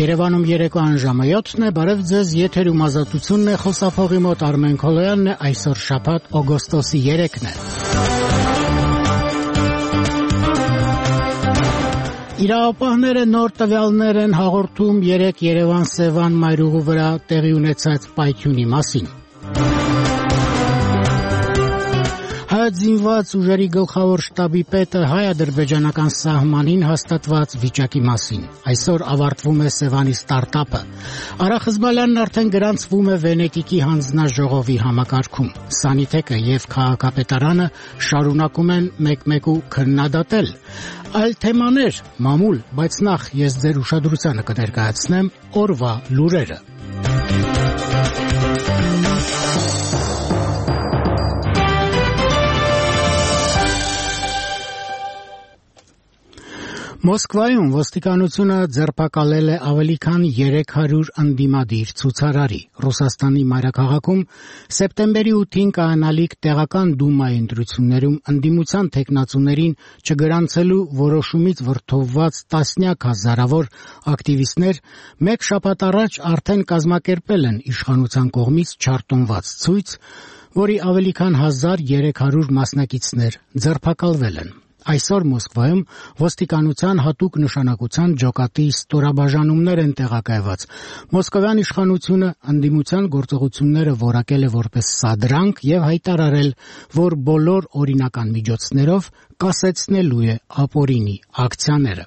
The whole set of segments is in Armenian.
Երևանում երեկոյան ժամը 7-ն է, բարև ձեզ, եթերում ազատությունն է, խոսափողի մոտ Արմեն Քոլոյանն է, այսօր շաբաթ օգոստոսի 3-ն է։ Իրավապահները նոր տվյալներ են հաղորդում 3 Երևան-Սևան մայրուղու վրա տեղի ունեցած պայթյունի մասին։ Զինված ուժերի գլխավոր շտաբի պետը հայ-ադրբեջանական սահմանին հաստատված վիճակի մասին։ Այսօր ավարտվում է Սևանի ստարտափը։ Արա Խզբալյանն արդեն գրանցվում է Վենետիկի հանձնաժողովի համակարգում։ Սանիթեկը եւ քաղաքապետարանը շարունակում են մեկ-մեկու քննադատել։ Այլ թեմաներ, մամուլ, բայց նախ ես ձեր ուշադրությանը կներկայացնեմ օրվա լուրերը։ Մոսկվայում ոստիկանությունը ձերբակալել է ավելի քան 300 ընդդիմադիր ցուցարարի։ Ռուսաստանի մայրաքաղաքում սեպտեմբերի 8-ին կայանալիք տեղական դումայի ընտրություններում ընդդիմության թեկնածուներին չգրանցելու որոշումից վրդովված տասնյակ հազարավոր ակտիվիստներ մեկ շաբաթ առաջ արդեն կազմակերպել են իշխանության կողմից չարտոնված ցույց, որի ավելի քան 1300 մասնակիցներ ձերբակալվել են։ Այսօր Մոսկվայում ոստիկանության հատուկ նշանակության ջոկատի ստորաբաժանումներ են տեղակայված։ Մոսկովյան իշխանությունը ընդդիմության գործողությունները որակել է որպես սադրանք եւ հայտարարել, որ բոլոր օրինական միջոցներով կասեցնելու է ապօրինի ակցիաները։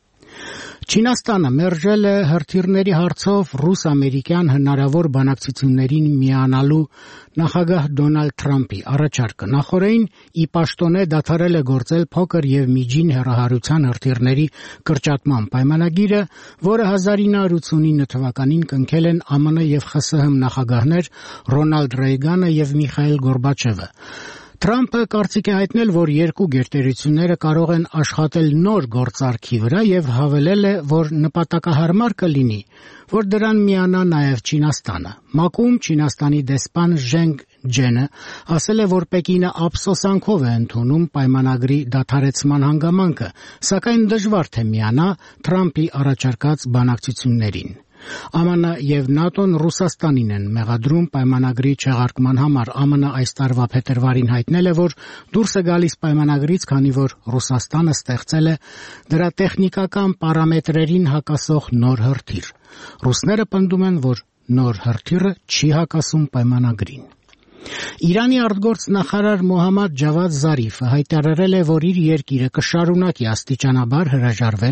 Չինաստանը մերժել է հրթիռների հարցով ռուս-ամերիկյան հնարավոր բանակցություններին միանալու նախագահ Դոնալդ Թրամփի առաջարկը։ Նախորդին ի պաշտոնե դադարել է գործել փոքր եւ միջին հեռահարության հրթիռների կրճատման պայմանագիրը, որը 1989 թվականին կնքել են ԱՄՆ եւ ԽՍՀՄ նախագահներ Ռոնալդ Ռեյգանը եւ Միխայիլ Գորբաչևը։ Թրամփը կարծիք է հայտնել, որ երկու գերտերությունները կարող են աշխատել նոր գործարքի վրա եւ հավելել է, որ նպատակահարմար կլինի, որ դրան միանա նաեւ Չինաստանը։ ՄԱԿ-ում Չինաստանի դեսպան Ժենգ Ջենը ասել է, որ Պեկինը ափսոսանքով է ընդունում պայմանագրի դադարեցման հանգամանքը, սակայն դժվար թե միանա Թրամփի առաջարկած բանակցություններին։ ԱՄՆ եւ ՆԱՏՕ-ն Ռուսաստանին են մեղադրում պայմանագրի չեղարկման համար։ ԱՄՆ այս տարվա փետրվարին հայտնել է, որ դուրս է գալիս պայմանագրից, քանի որ Ռուսաստանը ստեղծել է դրա տեխնիկական պարամետրերին հակասող նոր հրթիռ։ Ռուսները պնդում են, որ նոր հրթիռը չի հակասում պայմանագրին։ Իրանի արտգործնախարար Մոհամմադ Ջավադ Զարիֆը հայտարարել է, որ իր երկիրը կշարունակի աստիճանաբար հրաժարվել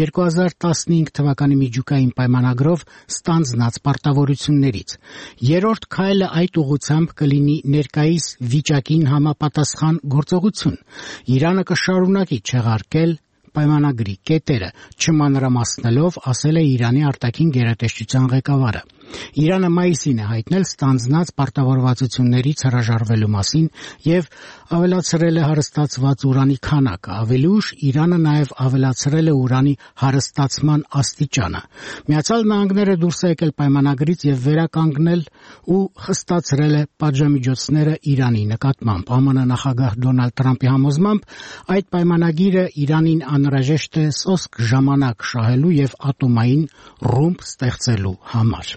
2015 թվականի միջուկային պայմանագրով ստանձնած պարտավորություններից։ Երրորդ քայլը այդ ուղղությամբ կլինի ներկայիս վիճակին համապատասխան գործողություն։ Իրանը կշարունակի չեղարկել պայմանագրի կետերը, չմանրամասնելով, ասել է Իրանի արտաքին գերատեսչության ղեկավարը։ Իրանը մայիսին է հայտնել ստանձնած պարտավորվածություններից հրաժարվելու մասին եւ ավելացրել է հարստացված ուրանի քանակը։ Ավելի ուշ Իրանը նաեւ ավելացրել է ուրանի հարստացման աստիճանը։ Միացյալ Նահանգները դուրս է եկել պայմանագրից եւ վերականգնել ու խստացրել է պատժամիջոցները Իրանի նկատմամբ։ ԱՄՆ նախագահ Դոնալդ Թրամփի համոզմամբ այդ պայմանագիրը Իրանին անհրաժեշտ է սոսկ ժամանակ շահելու եւ ատոմային ռումբ ստեղծելու համար։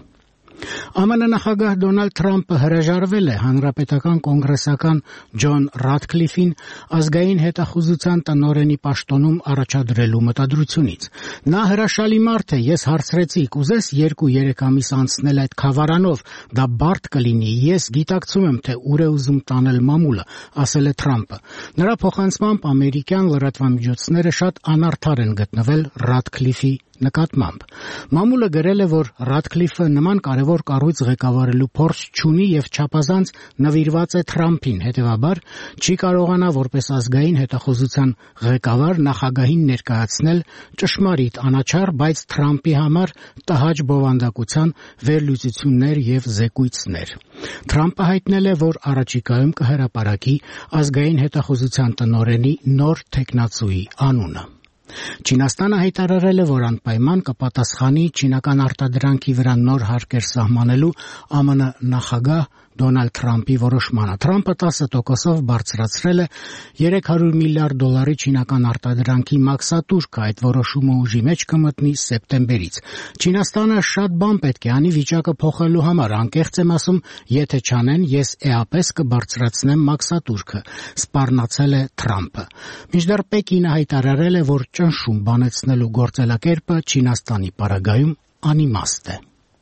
ԱՄՆ նախագահ Դոնալդ Թրամփը հրաժարվել է հանրապետական կոնգրեսական Ջոն Ռադքլիֆին ազգային հետախուզության տնօրենի պաշտոնում առաջադրելու մտադրությունից։ Նա հրաշալի մարդ է, ես հարցրեցի, կուզես 2-3 ամիս անցնել այդ խավարանով, դա բարդ կլինի, ես գիտակցում եմ, թե ուր է ուզում տանել մամուլը, ասել է Թրամփը։ Նրա փոխանցմամբ ամերիկյան լրատվամիջոցները շատ անարդար են գտնվել Ռադքլիֆի նկատմամբ։ Մամուլը գրել է, որ Ռադքլիֆը նման կարևոր կառույց ղեկավարելու փորձ չունի եւ չափազանց նվիրված է Թրամփին, հետեւաբար չի կարողանա որպես ազգային հետախուզության ղեկավար նախագահին ներկայացնել ճշմարիտ անաչառ, բայց Թրամփի համար տհաճ բովանդակության վերլուծություններ եւ զեկույցներ։ Թրամփը հայտնել է, որ առաջիկայում կհրապարակի ազգային հետախուզության տնօրենի նոր թեկնածուի անունը։ Չինաստանը հայտարարել է, որ անպայման կպատասխանի չինական արտադրանքի վրա նոր հարկեր սահմանելու ԱՄՆ նախագահ Դոնալդ Թրամփի որոշմանը։ Թրամփը 10%-ով բարձրացրել է $300 միլիարդ չինական արտադրանքի մաքսատուրքը, այդ որոշումը ուժի մեջ կմտնի սեպտեմբերից։ Չինաստանը շատ բան պետք է անի վիճակը փոխելու համար, անկեղծ եմ ասում, եթե չանեն, ես էապես կբարձրացնեմ մաքսատուրքը, սպառնացել է Թրամփը։ Մինչդեռ Պեկինը հայտարարել է, որ ճնշում բանեցնելու գործելակերպը Չինաստանի պարագայում անիմաստ է։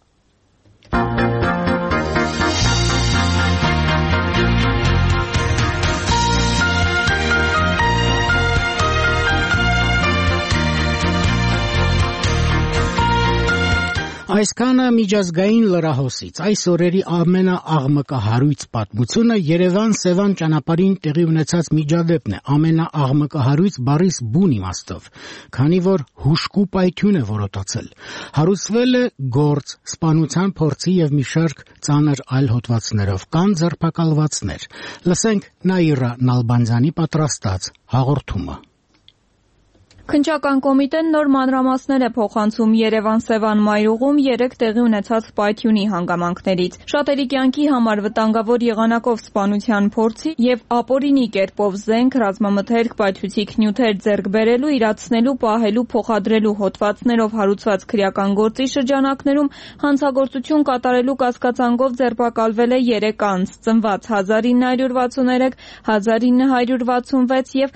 Այսքանը միջազգային լրահոսից։ Այս օրերի ամենաաղմկահարույց պատմությունը Երևան-Սևան ճանապարհին տեղի ունեցած միջադեպն է, ամենաաղմկահարույց բառիս բուն իմաստով, քանի որ հուժկու պայթյուն է որոտացել։ Հարուցվել է գործ, սպանության փորձի եւ մի շարք ծանր այլ հոդվածներով, կան ձերբակալվածներ։ Լսենք Նաիրա Նալբանդյանի պատրաստած հաղորդումը։ Քննչական կոմիտեն նոր մանրամասներ է փոխանցում Երևան-Սևան մայրուղում 3 տեղի ունեցած պայթյունի հանգամանքներից։ Շատերի կյանքի համար վտանգավոր եղանակով սպանության փորձի եւ ապօրինի կերպով զենք, ռազմամթերք, պայթուցիկ նյութեր ձեռք բերելու, իրացնելու, պահելու, փոխադրելու հոդվածներով հարուցված քրեական գործի շրջանակներում հանցագործություն կատարելու կասկածանքով ձերբակալվել է 3 անձ՝ ծնված 1963, 1966 եւ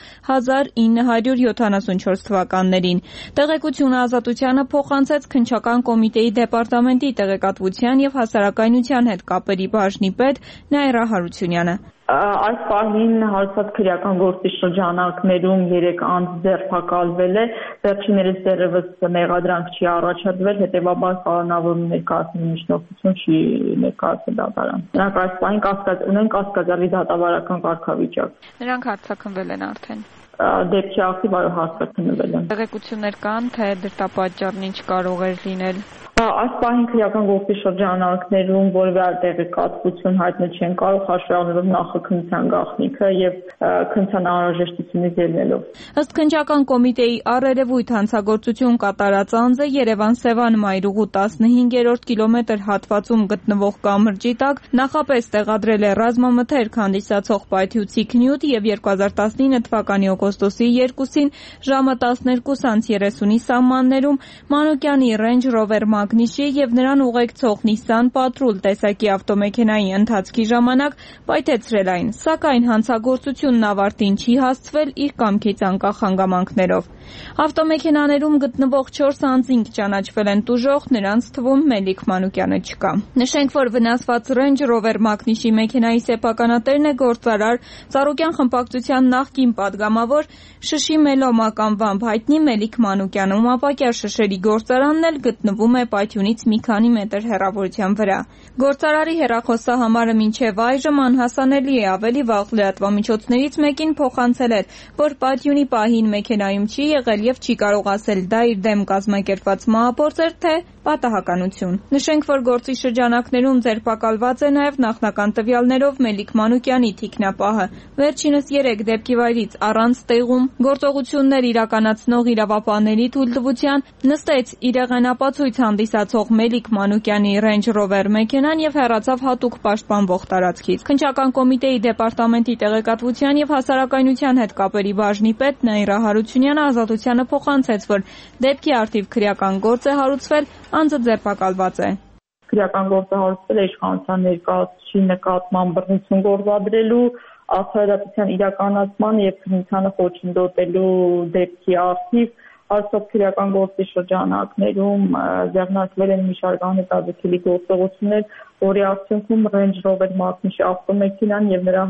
1974 թվականներին։ Տեղեկությունը Ազատությանը փոխանցեց քննչական կոմիտեի դեպարտամենտի տեղեկատվության եւ հասարակայնության հետ կապերի բաժնի պետ Նաիրա Հարությունյանը։ Այս պահին հարուցված քրեական գործի շրջանակներում 3 անձ ձերբակալվել է, վերջիններս դեռևս մեղադրանք չի առաջադրվել, հետևաբար կանոնավոր ներկայացնելու միջնորդություն չի ներկայացել դատարան։ Նրանք այս պահին ունեն կասկածելի դատավարական կարգավիճակ։ Նրանք հարձակվել են արդեն։ Դեպքի ակտիվ հարձակվվել են։ Տեղեկություններ կան, թե դրդապատճառն ինչ կարող էր լինել։ Այս պահին քրեական գործի շրջանակներում որևէ տեղեկատվություն հայտնել չեն կարող, հաշվի առնելով նախաքննության գաղտնիքը եւ քննության անհրաժեշտությունից ելնելով։ Ըստ քննչական կոմիտեի առերևույթ հանցագործություն կատարած անձը Երևան-Սևան մայրուղու 15-րդ կիլոմետր հատվածում գտնվող կամրջի տակ նախապես տեղադրել է ռազմամթերք հանդիսացող պայթուցիկ նյութ եւ 2019 թվականի օգոստոսի 2-ին ժամը 12:30-ի սահմաններում Մանուկյանի Range Rover Magnus-ի եւ նրան ուղեկցող Nissan Patrol տեսակի ավտոմեքենայի ընթացքի ժամանակ պայթեցրել այն, սակայն հանցագործությունն ավարտին չի հասցվել իր կամքից անկախ հանգամանքներով։ Ավտոմեքենաներում գտնվող 4 անձինք ճանաչվել են տուժող, նրանց թվում Մելիք Մանուկյանը չկա։ Նշենք, որ վնասված Range Rover Magnus-ի մեքենայի սեփականատերն է գործարար Ծառուկյան խմբակցության նախկին падգամավոր Շշի Մելոմակ անվամբ հայտնի Մելիք Մանուկյանը, ում ապակյար շշերի գործարանն էլ գտնվում է պայթյունից մի քանի մետր հեռավորության վրա։ Գործարարի հեռախոսահամարը մինչև այժմ անհասանելի է, ավելի վաղ լրատվամիջոցներից մեկին փոխանցել էր, որ պայթյունի պահին մեքենայում չի եղել եւ չի կարող ասել դա իր դեմ կազմակերպված մահապործ էր, թե պատահականություն։ Նշենք, որ գործի շրջանակներում ձերբակալված է նաև նախնական տվյալներով Մելիք Մանուկյանի թիկնապահը։ Վերջինս 3 դեպքի վայրից առանց տեղում գործողություններ իրականացնող իրավապահների թույլտվության նստեց իրեղենապացույց հանդիսացող Մելիք Մանուկյանի Range Rover մեքենան եւ հեռացավ հատուկ պաշտպանվող տարածքից։ Քննչական կոմիտեի դեպարտամենտի տեղեկատվության եւ հասարակայնության հետ կապերի բաժնի պետ Նաիրա Հարությունյանը Ազատությանը փոխանցեց, որ դեպքի արդիվ քրեական գործ է հարուցվել, անձը ձերբակալված է։ Քրեական գործը հարուցվել է իշխանության ներկայացուցիչի նկատմամբ բռնություն գործադրելու, արդարադատության իրականացման եւ քննությանը խոչընդոտելու դեպքի արդիվ Արդյոք քրեական գործի շրջանակներում ձեռնարկվել են մի շարք անհետաձգելի գործողություններ, որի արդյունքում Range Rover Magnus-ի ավտոմեքենան եւ նրա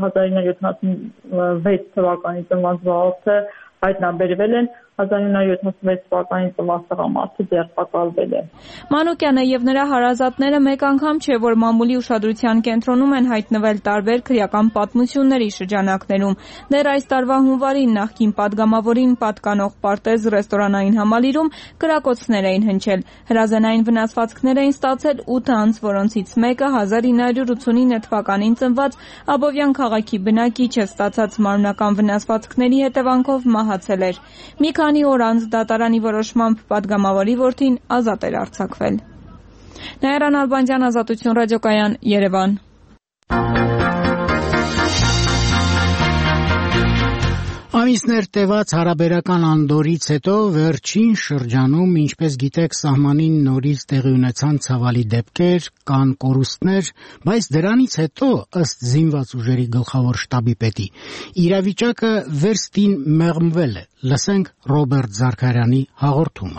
1976 թվականի ծնված վարորդը հայտնաբերվել են, 1976 թվականի ծնված տղամարդը ձերբակալվել է։ Մանուկյանը եւ նրա հարազատները մեկ անգամ չէ, որ մամուլի ուշադրության կենտրոնում են հայտնվել տարբեր քրեական պատմությունների շրջանակներում։ Դեռ այս տարվա հունվարին նախկին падգամավորին պատկանող Պարտեզ ռեստորանային համալիրում կրակոցներ էին հնչել։ Հրազենային վնասվածքներ էին ստացել 8 անձ, որոնցից մեկը 1989 թվականին ծնված Աբովյան քաղաքի բնակիչը ստացած մարմնական վնասվածքների հետևանքով մահացել էր։ Մի քանի օր անց դատարանի որոշմամբ падգամավորի որդին ազատ էր արձակվել։ Նաիրա Նալբանդյան, Ազատություն ռադիոկայան, Երևան։ Ամիսներ տևած հարաբերական անդորից հետո վերջին շրջանում, ինչպես գիտեք, սահմանին նորից տեղի ունեցան ցավալի դեպքեր, կան կորուստներ, բայց դրանից հետո, ըստ զինված ուժերի գլխավոր շտաբի պետի, իրավիճակը վերստին մեղմվել է։ Լսենք Ռոբերտ Զարքարյանի հաղորդումը։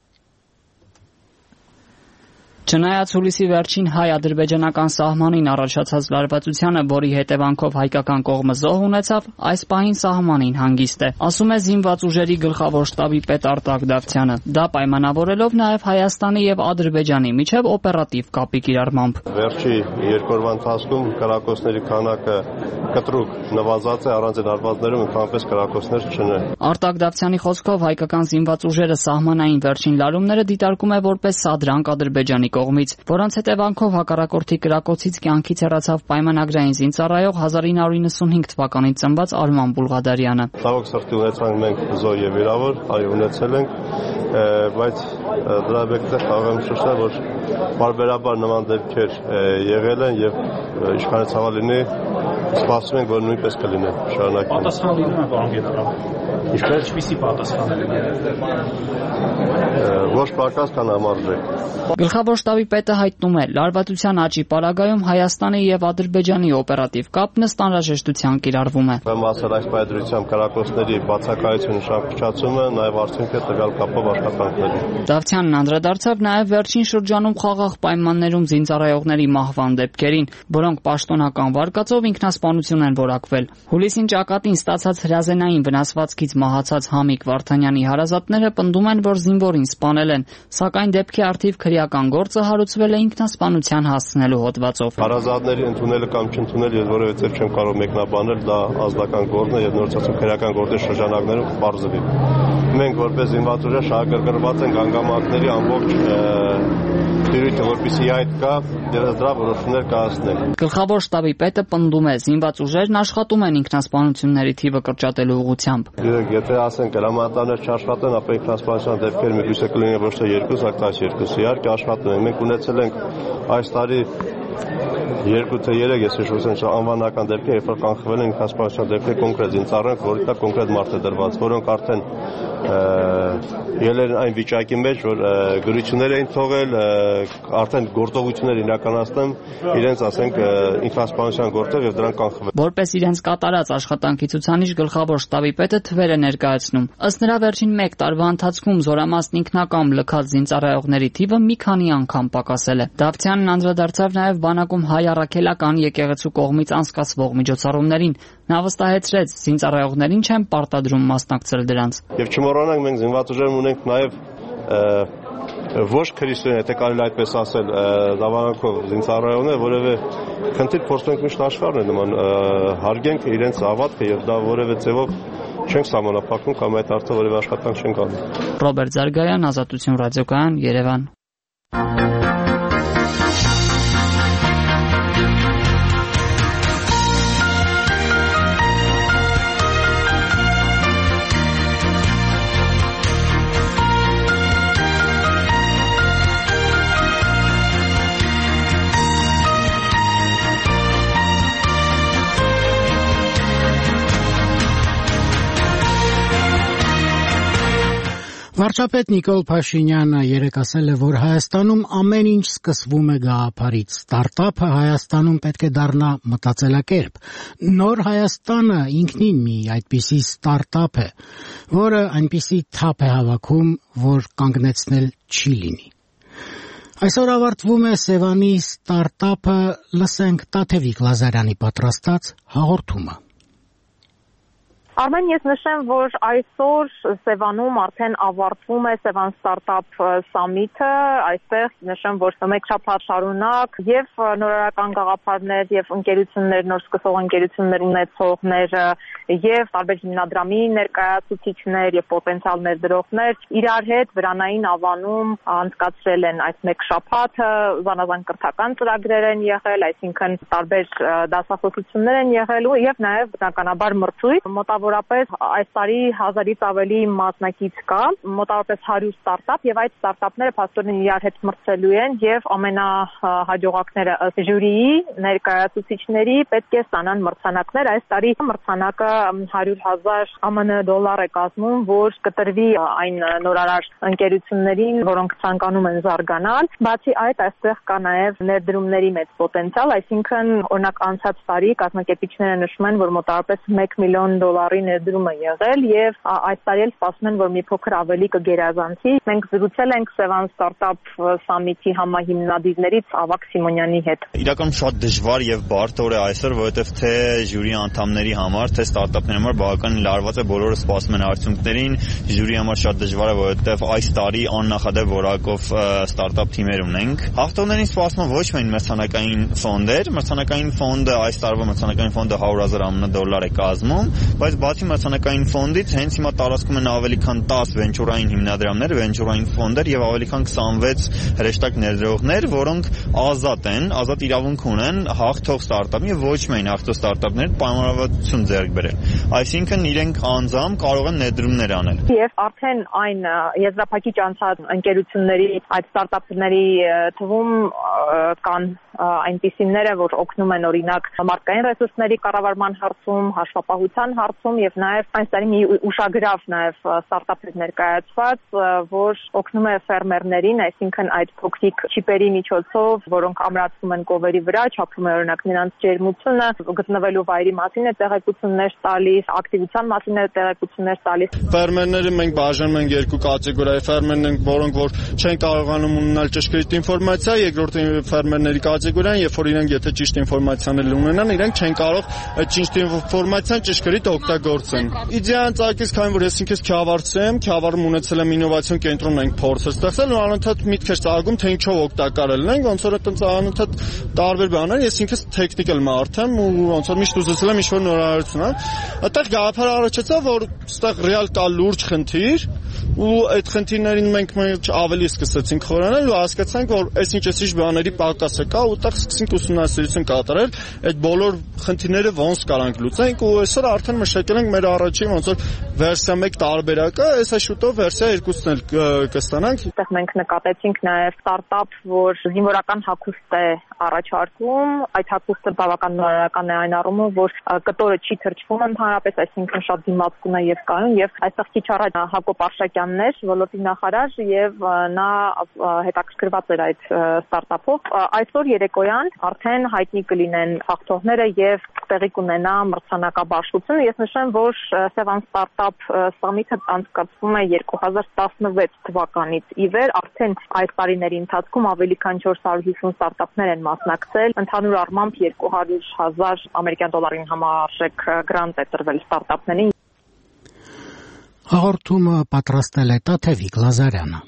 Չնայած հուլիսի վերջին հայ-ադրբեջանական սահմանին առաջացած լարվածությանը, որի հետևանքով հայկական կողմը զոհ ունեցավ, այս պահին սահմանին հանգիստ է, ասում է զինված ուժերի գլխավոր շտաբի պետ Արտակ Դավթյանը, դա պայմանավորելով նաև Հայաստանի եւ Ադրբեջանի միջև օպերատիվ կապի կիրառմամբ։ Վերջի երկու օրվա ընթացքում կրակոցների քանակը կտրուկ նվազած է, առանց լարվածներում ընդհանրապես կրակոցներ չունեն։ Արտակ Դավթյանի խոսքով հայկական զինված ուժերը սահմանային վերջին լարումները դիտարկում է որպես սադրանք Ադրբեջանի կողմից, որոնց հետևանքով հակառակորդի կրակոցից կյանքից հեռացավ պայմանագրային զինծառայող 1995 թվականից ծնված Արման Բուլղադարյանը։ Ցավոք սրտի ունեցանք մենք զոհ եւ վիրավոր, ունեցել ենք, բայց դրա բեկտեղ կարող եմ շեշտել, որ բարբերաբար նման դեպքեր եղել են եւ ինչքան ցավալ լինի, սպասում ենք, որ նույնպես կլինեն շարունակենք։ Պատասխան լինում է, պարոն գեներալ։ Ինչպիսի պատասխան է։ Ոչ պակաս կան համարժեք։ Գլխավոր շտաբի պետը հայտնում է, լարվածության աճի պարագայում Հայաստանի եւ Ադրբեջանի օպերատիվ կապն ըստ անհրաժեշտության կիրառվում է։ Ուրեմն ասել այս պայմանագրությամբ կրակոցների բացակայությունը շարունակացումը նաեւ արդյունք է տվյալ կապով աշխատանքների։ Դավթյանն անդրադարձավ նաեւ վերջին շրջանում խաղաղ պայմաններում զինծառայողների մահվան դեպքերին, որոնք պաշտոնական վարկածով ինքնասպանություն են որակվել։ Հուլիսին ճակատին ստացած հրազենային վնասվածքից մահացած Համիկ Վարդանյանի հարազատները պնդում են, որ զինվորին սպանել են, սակայն դեպքի առթիվ քրեական գործը հարուցվել է ինքնասպանության հասցնելու հոդվածով։ Հարազատների ընդունելը կամ չընդունելը ես որևէ չեմ կարող մեկնաբանել, դա ազգական գործն է եւ նորացած քրեական գործի շրջանակներում կբարձվի։ Մենք որպես զինված ուժեր շահագրգռված ենք հանգամանքների ամբողջ դիրույթը, որպեսզի այդ կա, դրա որոշումներ կայացնենք։ Գլխավոր շտաբի պետը պնդում է, զինված ուժերն աշխատում են ինքնասպանությունների թիվը կրճատելու ուղղությամբ։ Եթե ասենք հրամանատարներ չաշխատեն, ապա ինքնասպանության դեպքերը միգուցե կլինեն ոչ թե 2, այլ 12։ Իհարկե աշխատում ենք։ Մենք ունեցել ենք այս տարի 2 թե 3 ես հիշում անվանական դեպքեր, երբ որ կանխվել են ինքնասպանության դեպքեր կոնկրետ զինծառայողներ, որի տակ կոնկրետ մարդ է դրված, որոնք արդեն ելել այն վիճակի մեջ, որ գրություններ էին թողել, արդեն գործողություններ իրականացնում իրենց, ասենք, ինքնասպանության գործով եւ դրանք կանխվել։ Որպես իրենց կատարած աշխատանքի ցուցանիշ գլխավոր շտաբի պետը թվեր է ներկայացնում։ Ըստ նրա վերջին 1 տարվա ընթացքում զորամասն ինքնակամ լքած զինծառայողների թիվը մի քանի անգամ պակասել է։ Դավթյանն անդրադարձավ նաեւ բանակում հայ առաքելական եկեղեցու կողմից անցկացվող միջոցառումներին։ Նա վստահեցրեց, զինծառայողներին չեն պարտադրում մասնակցել դրանց։ Եվ չմոռանանք, մենք զինված ուժերում ունենք նաեւ ոչ քրիստոնյա, եթե կարելի այդպես ասել, դավանանքով զինծառայողներ, որևէ խնդիր փորձում ենք միշտ աշխարհն նման հարգենք իրենց հավատքը եւ դա որևէ ձևով չենք սահմանափակում կամ այդ արդյոք որևէ աշխատանք չենք անում։ Ռոբերտ Զարգարյան, Ազատություն ռադիոկայան, Երևան։ Վարչապետ Նիկոլ Փաշինյանը երեկ ասել է, որ Հայաստանում ամեն ինչ սկսվում է գաղափարից։ Ստարտափը Հայաստանում պետք է դառնա մտածելակերպ։ Նոր Հայաստանը ինքնին մի այդպիսի ստարտափ է, որը այնպիսի թափ է հավաքում, որ կանգնեցնել չի լինի։ Այսօր ավարտվում է Սևանի ստարտափը, լսենք Տաթևիկ Լազարյանի պատրաստած հաղորդումը։ Արմեն, ես նշեմ, որ այսօր Սևանում արդեն ավարտվում է Սևան Ստարտափ Սամիթը, այստեղ նշեմ, որ մեկ շաբաթ շարունակ եւ նորարարական գաղափարներ եւ ընկերություններ, նոր սկսող ընկերություններ ունեցողներ եւ տարբեր հիմնադրամի ներկայացուցիչներ եւ պոտենցիալ ներդրողներ իրար հետ վրանային ավանում անցկացրել են այս մեկ շաբաթը, զանազան կրթական ծրագրեր են եղել, այսինքն տարբեր դասախոսություններ են եղել եւ նաեւ բնականաբար մրցույթ մոտավոր Մասնավորապես այս տարի 1000-ից ավելի մասնակից կա, մոտավորապես 100 ստարտափ, եւ այդ ստարտափները փաստորեն իրար հետ մրցելու են եւ ամենահաջողակները ըստ ժյուրիի ներկայացուցիչների պետք է ստանան մրցանակներ։ Այս տարի մրցանակը 100,000 ԱՄՆ դոլար է կազմում, որ կտրվի այն նորարար ընկերություններին, որոնք ցանկանում են զարգանալ։ Բացի այդ, այստեղ կա նաեւ ներդրումների մեծ պոտենցիալ, այսինքն օրինակ անցած տարի կազմակերպիչները նշում են, որ մոտավորապես $1 միլիոն ներդրում է եղել եւ այս տարի էլ սպասում են, որ մի փոքր ավելի կգերազանցի։ Մենք զրուցել ենք Sevan Startup Summit-ի համահիմնադիրներից Ավակ Սիմոնյանի հետ։ Իրականում շատ դժվար եւ բարդ օր է այսօր, որովհետեւ թե ժյուրի անդամների համար, թե ստարտափների համար բավականին լարված է, բոլորը սպասում են արդյունքներին։ Ժյուրի համար շատ դժվար է, որովհետեւ այս տարի աննախադեպ որակով ստարտափ թիմեր ունենք։ Հաղթողներին սպասում է ոչ միայն մրցանակային ֆոնդեր, մրցանակային ֆոնդը այս տարվա մրցանակային ֆոնդը $100,000 ԱՄՆ է կազմում, բայց բացի մրցանակային ֆոնդից հենց հիմա տարածքում են ավելի քան 10 վենչուրային հիմնադրամներ, վենչուրային ֆոնդեր եւ ավելի քան 26 հրեշտակ ներդրողներ, որոնք ազատ իրավունք ունեն հաղթող ստարտափին եւ ոչ միայն հաղթող ստարտափներ պայմանավորվածություն ձեռք բերել։ Այսինքն իրենք անձամբ կարող են ներդրումներ անել։ Եվ արդեն այն եզրափակիչ անցած ընկերությունների այդ ստարտափների թվում կան այնպիսիները, որ օգնում են օրինակ մարդկային ռեսուրսների կառավարման հարցում, հաշվապահության հարցում եւ նաեւ այս տարի մի ուշագրավ նաեւ ստարտափներ ներկայացված, որ օգնում է ֆերմերներին, այսինքն այդ փոքրիկ չիպերի միջոցով, որոնք ամրացվում են կովերի վրա, չափում է օրինակ նրանց ջերմությունը, գտնվելու վայրի մասին է տեղեկություններ տալիս, ակտիվության մասին է տեղեկություններ տալիս։ Ֆերմերները մենք բաժանում ենք երկու կատեգորիայի, ֆերմերներ, որոնք որ չեն կարողանում ունենալ ճշգրիտ ինֆորմացիա, երկրորդ ֆերմերների կատեգորիան, երբ որ իրենք եթե ճիշտ ինֆորմացիան ունենան, իրենք չեն կարող այդ ճիշտ ինֆորմացիան ճշգրիտ օգտագործեն։ Իդեան ցակից քանի որ ես ինքս Քյավառում ունեցել եմ ինովացիոն կենտրոն ենք փորձել ստեղծել ու անընդհատ միտք էր ծագում թե ինչով օգտակարել ենք, ոնց որ այդպես անընդհատ տարբեր բաներ, ես ինքս տեխնիկալ մարդ եմ ու ոնց որ միշտ ուզեցել եմ ինչ-որ նորարարություն անել։ Այդտեղ գաղափարը առաջացավ, որ այդտեղ ռեալ կա լուրջ խնդիր ու այդ խնդիրներին մենք ավելի սկսեցինք խորանալ ու հասկացանք, որ այսինչ բաների պակաս կա ու այդտեղ սկսեցինք ուսումնասիրություն կատարել, այդ բոլոր խնդիրները ոնց կարանք լուծենք ու այսօր արդեն մշակել ենք մեր առաջին ոնց որ վերսիա 1 տարբերակը, այսա շուտով վերսիա 2-ն էլ կստանանք։ Այդտեղ մենք նկատեցինք նաև ստարտափ, որ զինվորական հագուստ է առաջարկում, այդ հագուստը բավական նորարարական է այն առումով, որ կտորը չի թրջվում ընդհանրապես, այսինքն շատ դիմացկուն է եւ կայուն եւ այստեղ քիչ առաջ Հակոբ Արշակյանն էր, ոլորտի նախարար եւ նա հետաքրքրված էր այդ ստարտափով։ Այսօր երեկոյան արդեն հայտնի կլինեն հաղթողները եւ տեղի կունենա մրցանակաբաշխությունը։ Ես նշեմ, որ Sevan Startup Summit-ը անցկացվում է 2016 թվականից ի վեր, արդեն այս տարիների ընթացքում ավելի քան 450 ստարտափներ են մասնակցել, ընդհանուր առմամբ $200,000 համարժեք գրանտ է տրվել ստարտափներին։ Հաղորդումը պատրաստել է Տաթևիկ Լազարյանը։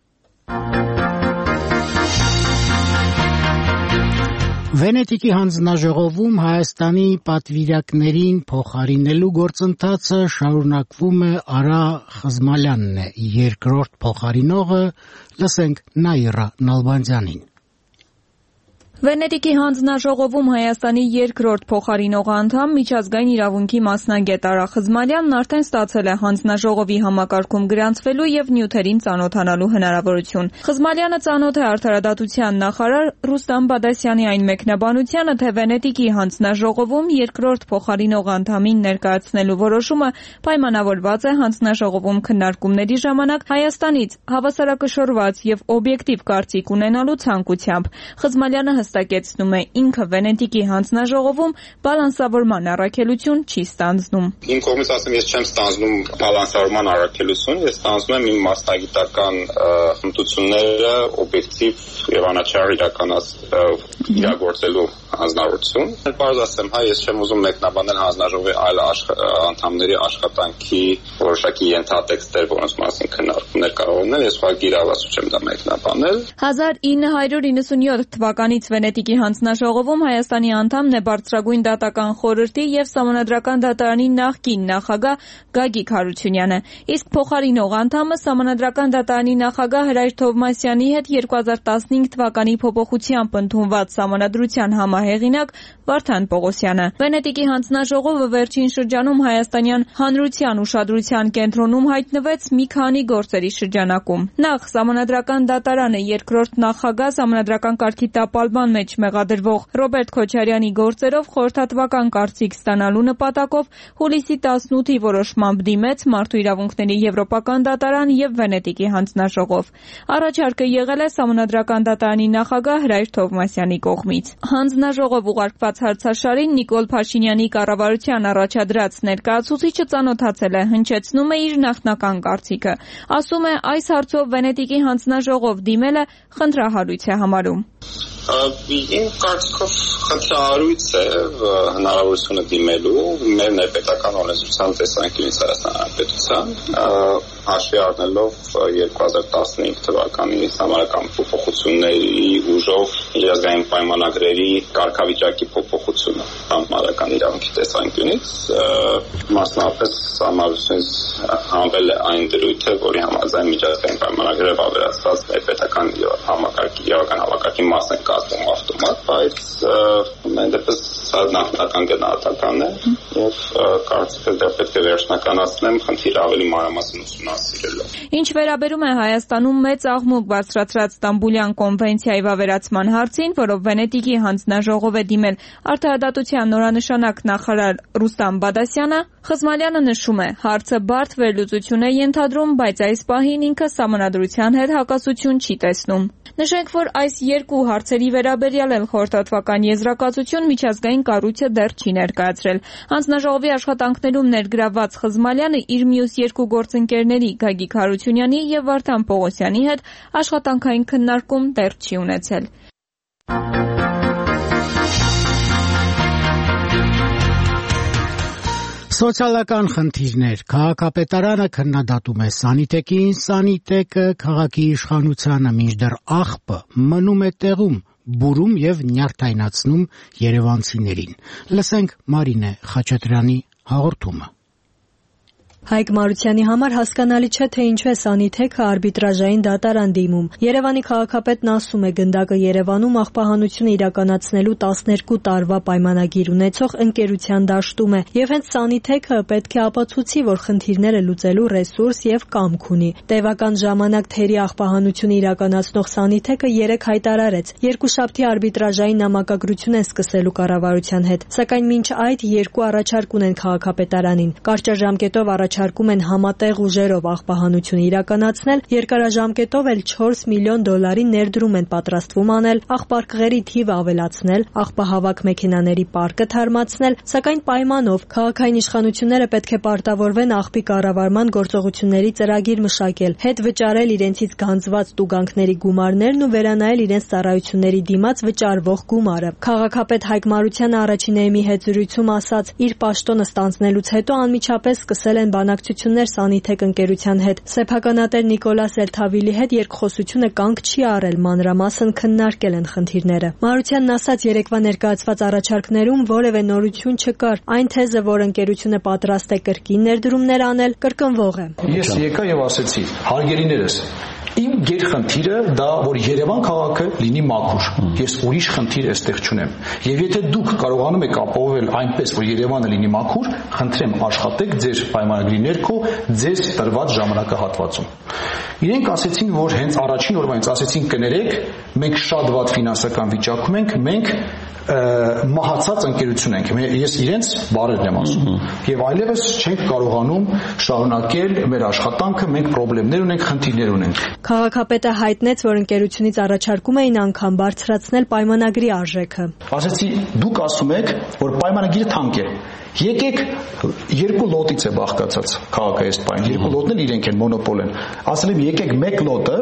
Վենետիկի հանձնաժողովում Հայաստանի պատվիրակներին փոխարինելու գործընթացը շարունակվում է, Արա Խզմալյանն է երկրորդ փոխարինողը, լսենք Նաիրա Նալբանդյանին։ Վենետիկի հանձնաժողովում Հայաստանի երկրորդ փոխարինող անդամ միջազգային իրավունքի մասնագետ Արա Խզմալյանն արդեն ստացել է հանձնաժողովի համակարգում գրանցվելու եւ նյութերին ծանոթանալու հնարավորություն։ Խզմալյանը ծանոթ է արդարադատության նախարար Ռուստամ Բադասյանի այն մեկնաբանությանը, թե Վենետիկի հանձնաժողովում երկրորդ փոխարինող անդամին ներկայացնելու որոշումը պայմանավորված է հանձնաժողովում քննարկումների ժամանակ Հայաստանից հավասարակշռված եւ օբյեկտիվ կարծիք ունենալու ցանկությամբ։ Խզմալյանը հստակեցնում է, ինքը Վենետիկի հանձնաժողովում բալանսավորման առաքելություն չի ստանձնում։ Իմ կողմից ասեմ, ես չեմ ստանձնում բալանսավորման առաքելություն, ես ստանձնում եմ իմ մասնագիտական հմտությունները օբյեկտիվ եւ անաչառ իրագործելու հանձնարարություն։ Պարզ ասեմ, ես չեմ ուզում մեկնաբանել հանձնաժողովի այլ անդամների աշխատանքի որոշակի ենթատեքստեր, որոնց մասին քննարկումներ կարող ունեն, ես ուղղակի իրավասու չեմ դա մեկնաբանել։ 1997 թվականից Վենետիկի հանձնաժողովում Հայաստանի անդամն է Բարձրագույն դատական խորհրդի եւ Սահմանադրական դատարանի նախկին նախագահ Գագիկ Հարությունյանը, իսկ փոխարինող անդամը Սահմանադրական դատարանի նախագահ Հրայր Թովմասյանի հետ 2015 թվականի փոփոխությամբ ընդունված Սահմանադրության համահեղինակ Վարդան Պողոսյանը։ Վենետիկի հանձնաժողովը վերջին շրջանում հայաստանյան հանրության ուշադրության կենտրոնում հայտնվեց մի քանի գործերի շրջանակում։ Նախ Սահմանադրական դատարանը երկրորդ նախագահ Սահմանադրական կարգի տապալման մեջ մեղադրվող Ռոբերտ Քոչարյանի գործերով խորհրդատվական կարծիք ստանալու նպատակով հուլիսի 18-ի որոշմամբ դիմեց Մարդու իրավունքների Եվրոպական դատարան եւ Վենետիկի հանձնաժողով։ Առաջարկը եղել է Սահմանադրական դատարանի նախագահ Հրայր Թովմասյանի կողմից։ Հանձնաժողով ուղարկված հարցաշարին Նիկոլ Փաշինյանի կառավարության առաջադրած ներկայացուցիչը ծանոթացել է, հնչեցնում է իր նախնական կարծիքը։ Ասում է, այս հարցով Վենետիկի հանձնաժողով դիմելը խնդրահարույց է համարում։ Իմ կարծիքով խնդրահարույց է հնարավորությունը դիմելու մեր ներպետական օրենսդրության տեսանկյունից Հայաստանի Հանրապետության, հաշվի առնելով 2015 թվականի համարական փոփոխությունների ուժով միջազգային պայմանագրերի կարգավիճակի փոփոխությունը համարական իրավունքի տեսանկյունից, մասնավորապես համարությունից հանվել է այն դրույթը, որի համաձայն միջազգային պայմանագրերը ավերացված ներպետական իրավական համակարգի մաս են կազմում ավտոմատ, բայց մենք դեպս նախնական գնահատական է եւ կարծիքս դեռ պետք է վերջնականացնեմ խնդիրը ավելի մանրամասն ուսումնասիրելով։ Ինչ վերաբերում է Հայաստանում մեծ աղմուկ բարձրացրած Ստամբուլյան կոնվենցիայի վավերացման հարցին, որով Վենետիկի հանձնաժողով է դիմել Արդարադատության նորանշանակ նախարար Ռուստամ Բադասյանը, Խզմալյանը նշում է, հարցը բարդ վերլուծություն է ենթադրում, բայց այս պահին ինքը Սահմանադրության հետ հակասություն չի տեսնում։ Նշենք, որ այս երկու հարցերի վերաբերյալ էլ խորհրդատվական եզրակացություն միջազգային կառույցը դեռ չի ներկայացրել։ Հանձնաժողովի աշխատանքներում ներգրավված Խզմալյանը իր մյուս երկու գործընկերների Գագիկ Հարությունյանի եւ Վարդան Պողոսյանի հետ աշխատանքային քննարկում դեռ չի ունեցել։ Սոցիալական խնդիրներ։ Քաղաքապետարանը քննադատում է Սանիտեկին, Սանիտեկը քաղաքի իշխանությանը մինչդեռ աղբը մնում է տեղում, բուրում եւ նյարդայնացնում երևանցիներին։ Լսենք Մարինե Խաչատրյանի հաղորդումը։ Հայկ Մարությանի համար հասկանալի չէ, թե ինչու է Սանիտեկը արբիտրաժային դատարան դիմում։ Երևանի քաղաքապետն ասում է, գնդակը Երևանում աղբահանությունը իրականացնելու 12 տարվա պայմանագիր ունեցող ընկերության դաշտում է, եւ հենց Սանիտեկը պետք է ապացուցի, որ խնդիրները լուծելու ռեսուրս եւ կամք ունի։ Տևական ժամանակ թերի աղբահանություն իրականացնող Սանիտեկը 3 հայտարարեց, երկուշաբթի արբիտրաժային նամակագրություն են սկսելու կառավարության հետ, սակայն մինչ այդ երկու առաջարկ ունեն քաղաքապետարանին։ Կարճաժամկետով առաջարկում են համատեղ ուժերով աղբահանություն իրականացնել, երկարաժամկետով էլ $4 միլիոն ներդրում են պատրաստվում անել, աղբարկղերի թիվը ավելացնել, աղբահավաք մեքենաների պարկը թարմացնել, սակայն պայմանով քաղաքային իշխանությունները պետք է պարտավորվեն աղբի կառավարման գործողությունների ծրագիր մշակել, հետ վճարել իրենցից գանձված տուգանքների գումարներն ու վերանայել իրենց ծառայությունների դիմաց վճարվող գումարը։ Քաղաքապետ Հայկ Մարությանը առաջինայինի հետ զրույցում ասաց, իր պաշտոնը ստանձնելուց հետո անմիջապես սկսել են բանակցություններ Սանիտեք ընկերության հետ։ Սեփականատեր Նիկոլաս Էլթավիլի հետ երկխոսությունը կանգ չի առել, մանրամասն քննարկել են խնդիրները։ Մարությանն ասաց, երեկվա ներկայացված առաջարկներում որևէ նորություն չկար։ Այն թեզը, որ ընկերությունը պատրաստ է կրկին ներդրումներ անել, կրկնվող է։ Ես եկա եւ ասեցի, հարգելիներս, իմ գերխնդիրը դա որ Երևան քաղաքը լինի մաքուր։ Ես ուրիշ խնդիր այստեղ չունեմ։ Եվ եթե դուք կարողանում եք ապահովել այնպես, որ Երևանը լինի մաքուր, խնդրեմ աշխատեք ձեր պայմանագրի ներքո, ձեզ տրված ժամանակահատվածում։ Իրենք ասեցին, որ հենց առաջին օրվանից ասեցին կներեք, մենք շատ վատ ֆինանսական վիճակում ենք, մենք մահացած ընկերություն ենք։ Ես իրենց բարերն եմ ասում։ Եվ այլևս չենք կարողանում շարունակել մեր աշխատանքը, մենք խնդիրներ ունենք, խնդիրներ ունենք։ Քաղաքապետը հայտնեց, որ ընկերությունից առաջարկում էին անգամ բարձրացնել պայմանագրի արժեքը։ Ասեցի, դուք ասում եք, որ պայմանագիրը թանկ է։ Եկեք երկու լոտից է բաղկացած քաղաքը այս պայն։ Երկու լոտն էլ իրենք են մոնոպոլ են։ Ասել եմ, եկեք մեկ լոտը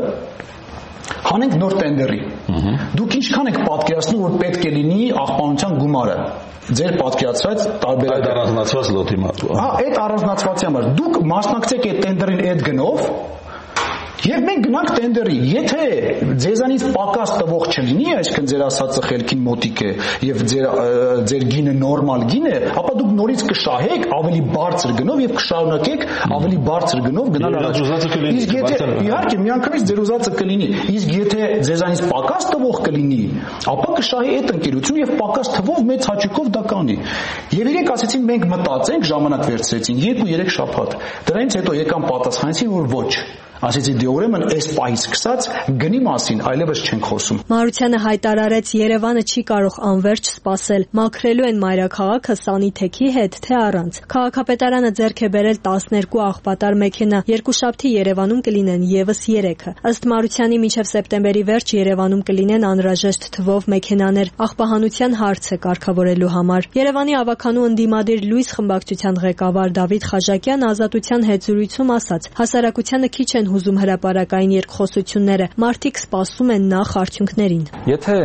հանենք նոր տենդերի։ Դուք ինչքան եք պատկերացնում, որ պետք է լինի աղբանության գումարը։ Ձեր պատկերացրած տարբերակ առանձնացված լոտի մատու։ Հա, այդ առանձնացվածի համար դուք մասնակցեք այդ տենդերին այդ գնով Եվ մենք գնանք տենդերի, եթե ձեզանից պակաս տվող չլինի, այսինքն ձեր ասածը խելքին մոտիկ է եւ ձեր գինը նորմալ գին է, ապա դուք նորից կշահեք ավելի բարձր գնով եւ կշարունակեք ավելի բարձր գնով գնալ առաջ։ Իսկ եթե իհարկե միանգամից ձեր ուզածը կլինի, իսկ եթե ձեզանից պակաս տվող կլինի, ապա կշահի այդ ընկերությունը եւ պակաս թվով մեծ հաճույքով դա կանի։ Եվ իրենք ասեցին մենք մտածենք, ժամանակ վերցրեցին 2-3 շաբաթ։ Դրանից հետո եկան պատասխանեցին, որ ոչ։ Ասեցի դե ուրեմն այս պահից սկսած գնի մասին այլևս չենք խոսում։ Մարությանը հայտարարեց Երևանը չի կարող անverջ սպասել, մաքրելու են մայրաքաղաքը սանիթեքի հետ, թե առանց։ Քաղաքապետարանը ձեռք է բերել 12 աղբատար մեքենա, երկուշաբթի Երևանում կլինեն եւս 3-ը։ Ըստ Մարությանի մինչև սեպտեմբերի վերջ Երևանում կլինեն անհրաժեշտ թվով մեքենաներ, աղբահանության հարց է կարգավորելու համար։ Երևանի ավականու ընդդիմադիր Լույս խմբակցության ղեկավար Դավիթ Խաժակյան Ազատության հետ զրույցում ասաց. հասարակությանը քիչ են հուզում հրապարակային երկխոսությունները, մարդիկ սպասում են նախ արդյունքներին։ Եթե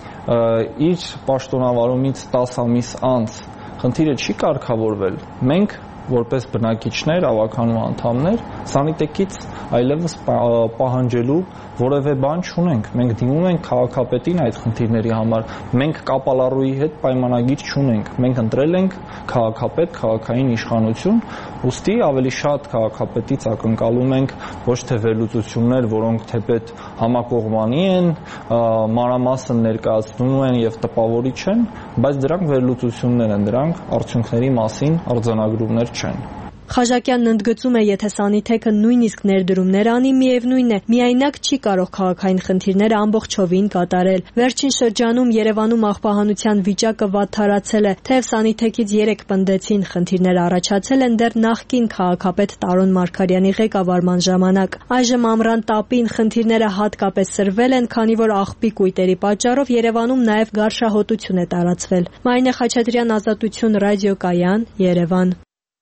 իր պաշտոնավարումից 10 ամիս անց խնդիրը չի կարգավորվել, մենք որպես բնակիչներ, ավականու անդամներ, սանիտեկից այլևս պահանջելու որևէ բան չունենք։ Մենք դիմում ենք քաղաքապետին այդ խնդիրների համար։ Մենք կապալառուի հետ պայմանագիր չունենք։ Մենք ընտրել ենք քաղաքապետ, քաղաքային իշխանություն, ուստի ավելի շատ քաղաքապետից ակնկալում ենք ոչ թե վերլուծություններ, որոնք թեպետ համակողմանի են, մանրամասն ներկայացնում են եւ տպավորիչ են, բայց դրանք վերլուծություններ են, դրանք արդյունքների մասին արձանագրումներ չեն։ Խաժակյանն ընդգծում է, եթե սանիթեքը նույնիսկ ներդրումներ անի, միևնույն է, միայնակ չի կարող քաղաքային խնդիրները ամբողջովին կատարել։ Վերջին շրջանում Երևանում աղբահանության վիճակը վատթարացել է, թեև սանիթեքից 3 պնդեցին, խնդիրներ առաջացել են դեռ նախկին քաղաքապետ Տարոն Մարգարյանի ղեկավարման ժամանակ։ Այժմ ամռան տապին խնդիրները հատկապես սրվել են, քանի որ աղբի կույտերի պատճառով Երևանում նաև գարշահոտություն է տարածվել։ Մարինե Խաչատրյան, Ազատություն, ռադիոկայան, Երևան։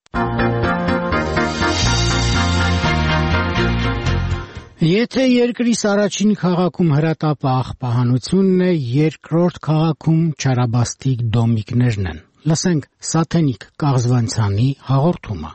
Եթե երկրիս առաջին քաղաքում հրատապը աղբահանությունն է, երկրորդ քաղաքում չարաբաստիկ դոմիկներն են։ Լսենք Սաթենիկ Կաղզվանցյանի հաղորդումը։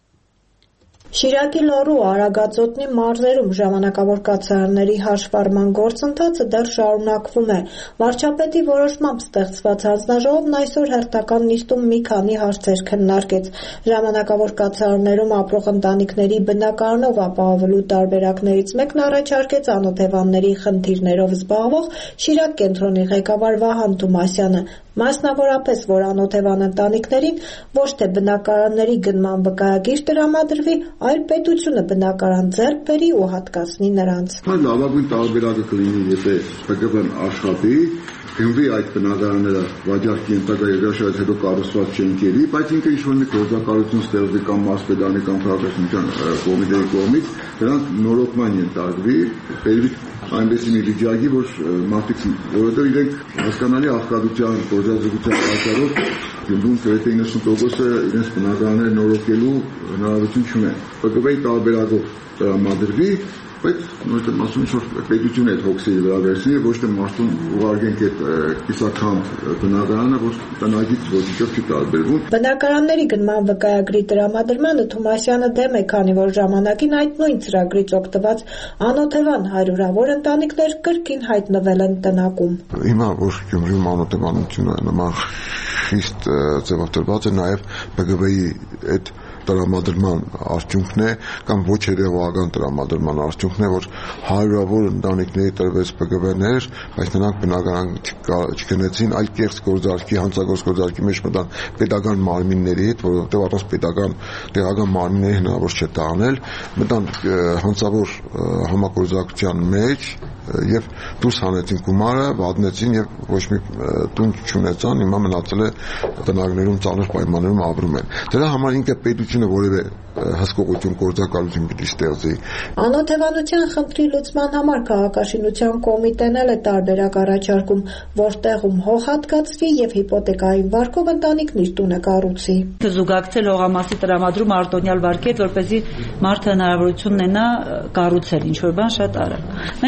Շիրակի լոռու Արագածոտնի մարզերում ժամանակավոր կացարանների հաշվառման գործընթացը դեռ շարունակվում է։ Վարչապետի որոշմամբ ստեղծված հանձնաժողովն այսօր հերթական նիստում մի քանի հարցեր քննարկեց։ Ժամանակավոր կացարաններում ապրող ընտանիքների բնակարանով ապահովելու տարբերակներից մեկն առաջարկեց անօթևանների խնդիրներով զբաղվող Շիրակ կենտրոնի ղեկավար Վահան Թումասյանը, մասնավորապես, որ անօթևան ընտանիքներին ոչ թե բնակարանների գնման վկայագիր տրամադրվի, այլ պետությունը բնակարան ձեռք բերի ու հատկացնի նրանց։ Լավագույն տարբերակը կլինի, եթե ՊԿՎ-ն աշխատի, գնվի այդ բնակարանները վաճառքի ենթակա երկրաշարժ հետո կառուցված շենքերի, բայց ինքը ինչ-որ մի գործակալություն ստեղծվի կամ մարզպետարանի կամ քաղաքացիական կոմիտեի կողմից, դրանք նորոգման ենթարկվի, բերվի այնպեսի մի վիճակի, որ մարդիկ, որովհետև իրենք հասկանալի աղքատության, գործազրկության պատճառով Գյումրում գրեթե 90%-ը իրենց բնակարանները նորոգելու հնարավորություն չունեն։ ՊԿՎ-ի տարբերակով տրամադրվի, բայց նույնիսկ ասում եմ, որ պետությունը այդ հոգսերի վրա վերցնի, ոչ թե մարդուն ուղարկենք այդ կիսաքանդ բնակարանը, որ տնագից ոչինչով չի տարբերվում։ Բնակարանների գնման վկայագրի տրամադրմանը Թումասյանը դեմ է, քանի որ ժամանակին այդ նույն ծրագրից օգտված անօթևան հարյուրավոր ընտանիքներ կրկին հայտնվել են տնակում։ Հիմա որ Գյումրիում անօթևանությունը նման խիստ ձևավորված է, նաև ՊԿՎ-ի այդ տրամադրման արդյունքն է կամ ոչ երևական տրամադրման արդյունքն է, որ հարյուրավոր ընտանիքների տրվեց ՊԿՎ-ներ, բայց նրանք բնակարան չգնեցին, այլ կեղծ գործարքի, հանցագործ գործարքի մեջ մտան պետական մարմինների հետ, որովհետև առանց պետական տեղական մարմինների հնարավոր չէ դա անել, մտան հանցավոր համագործակցության մեջ եւ դուրս հանեցին գումարը, վատնեցին եւ ոչ մի տուն չունեցան, հիմա մնացել է բնակներում ծանր պայմաններում ապրում են։ Դրա համար ինքը պետությունը որևէ հսկողություն, գործակալություն պիտի ստեղծի։ Անօթևանության խնդրի լուծման համար քաղաքաշինության կոմիտեն էլ է տարբերակ առաջարկում, որտեղում հող հատկացվի եւ հիպոթեկային վարկով ընտանիքն իր տունը կառուցի։ Զուգակցել հողամասի տրամադրում արտոնյալ վարկի հետ, որպեսզի մարդը հնարավորություն ունենա կառուցել ինչ-որ բան շատ արագ։ Մենք կարծում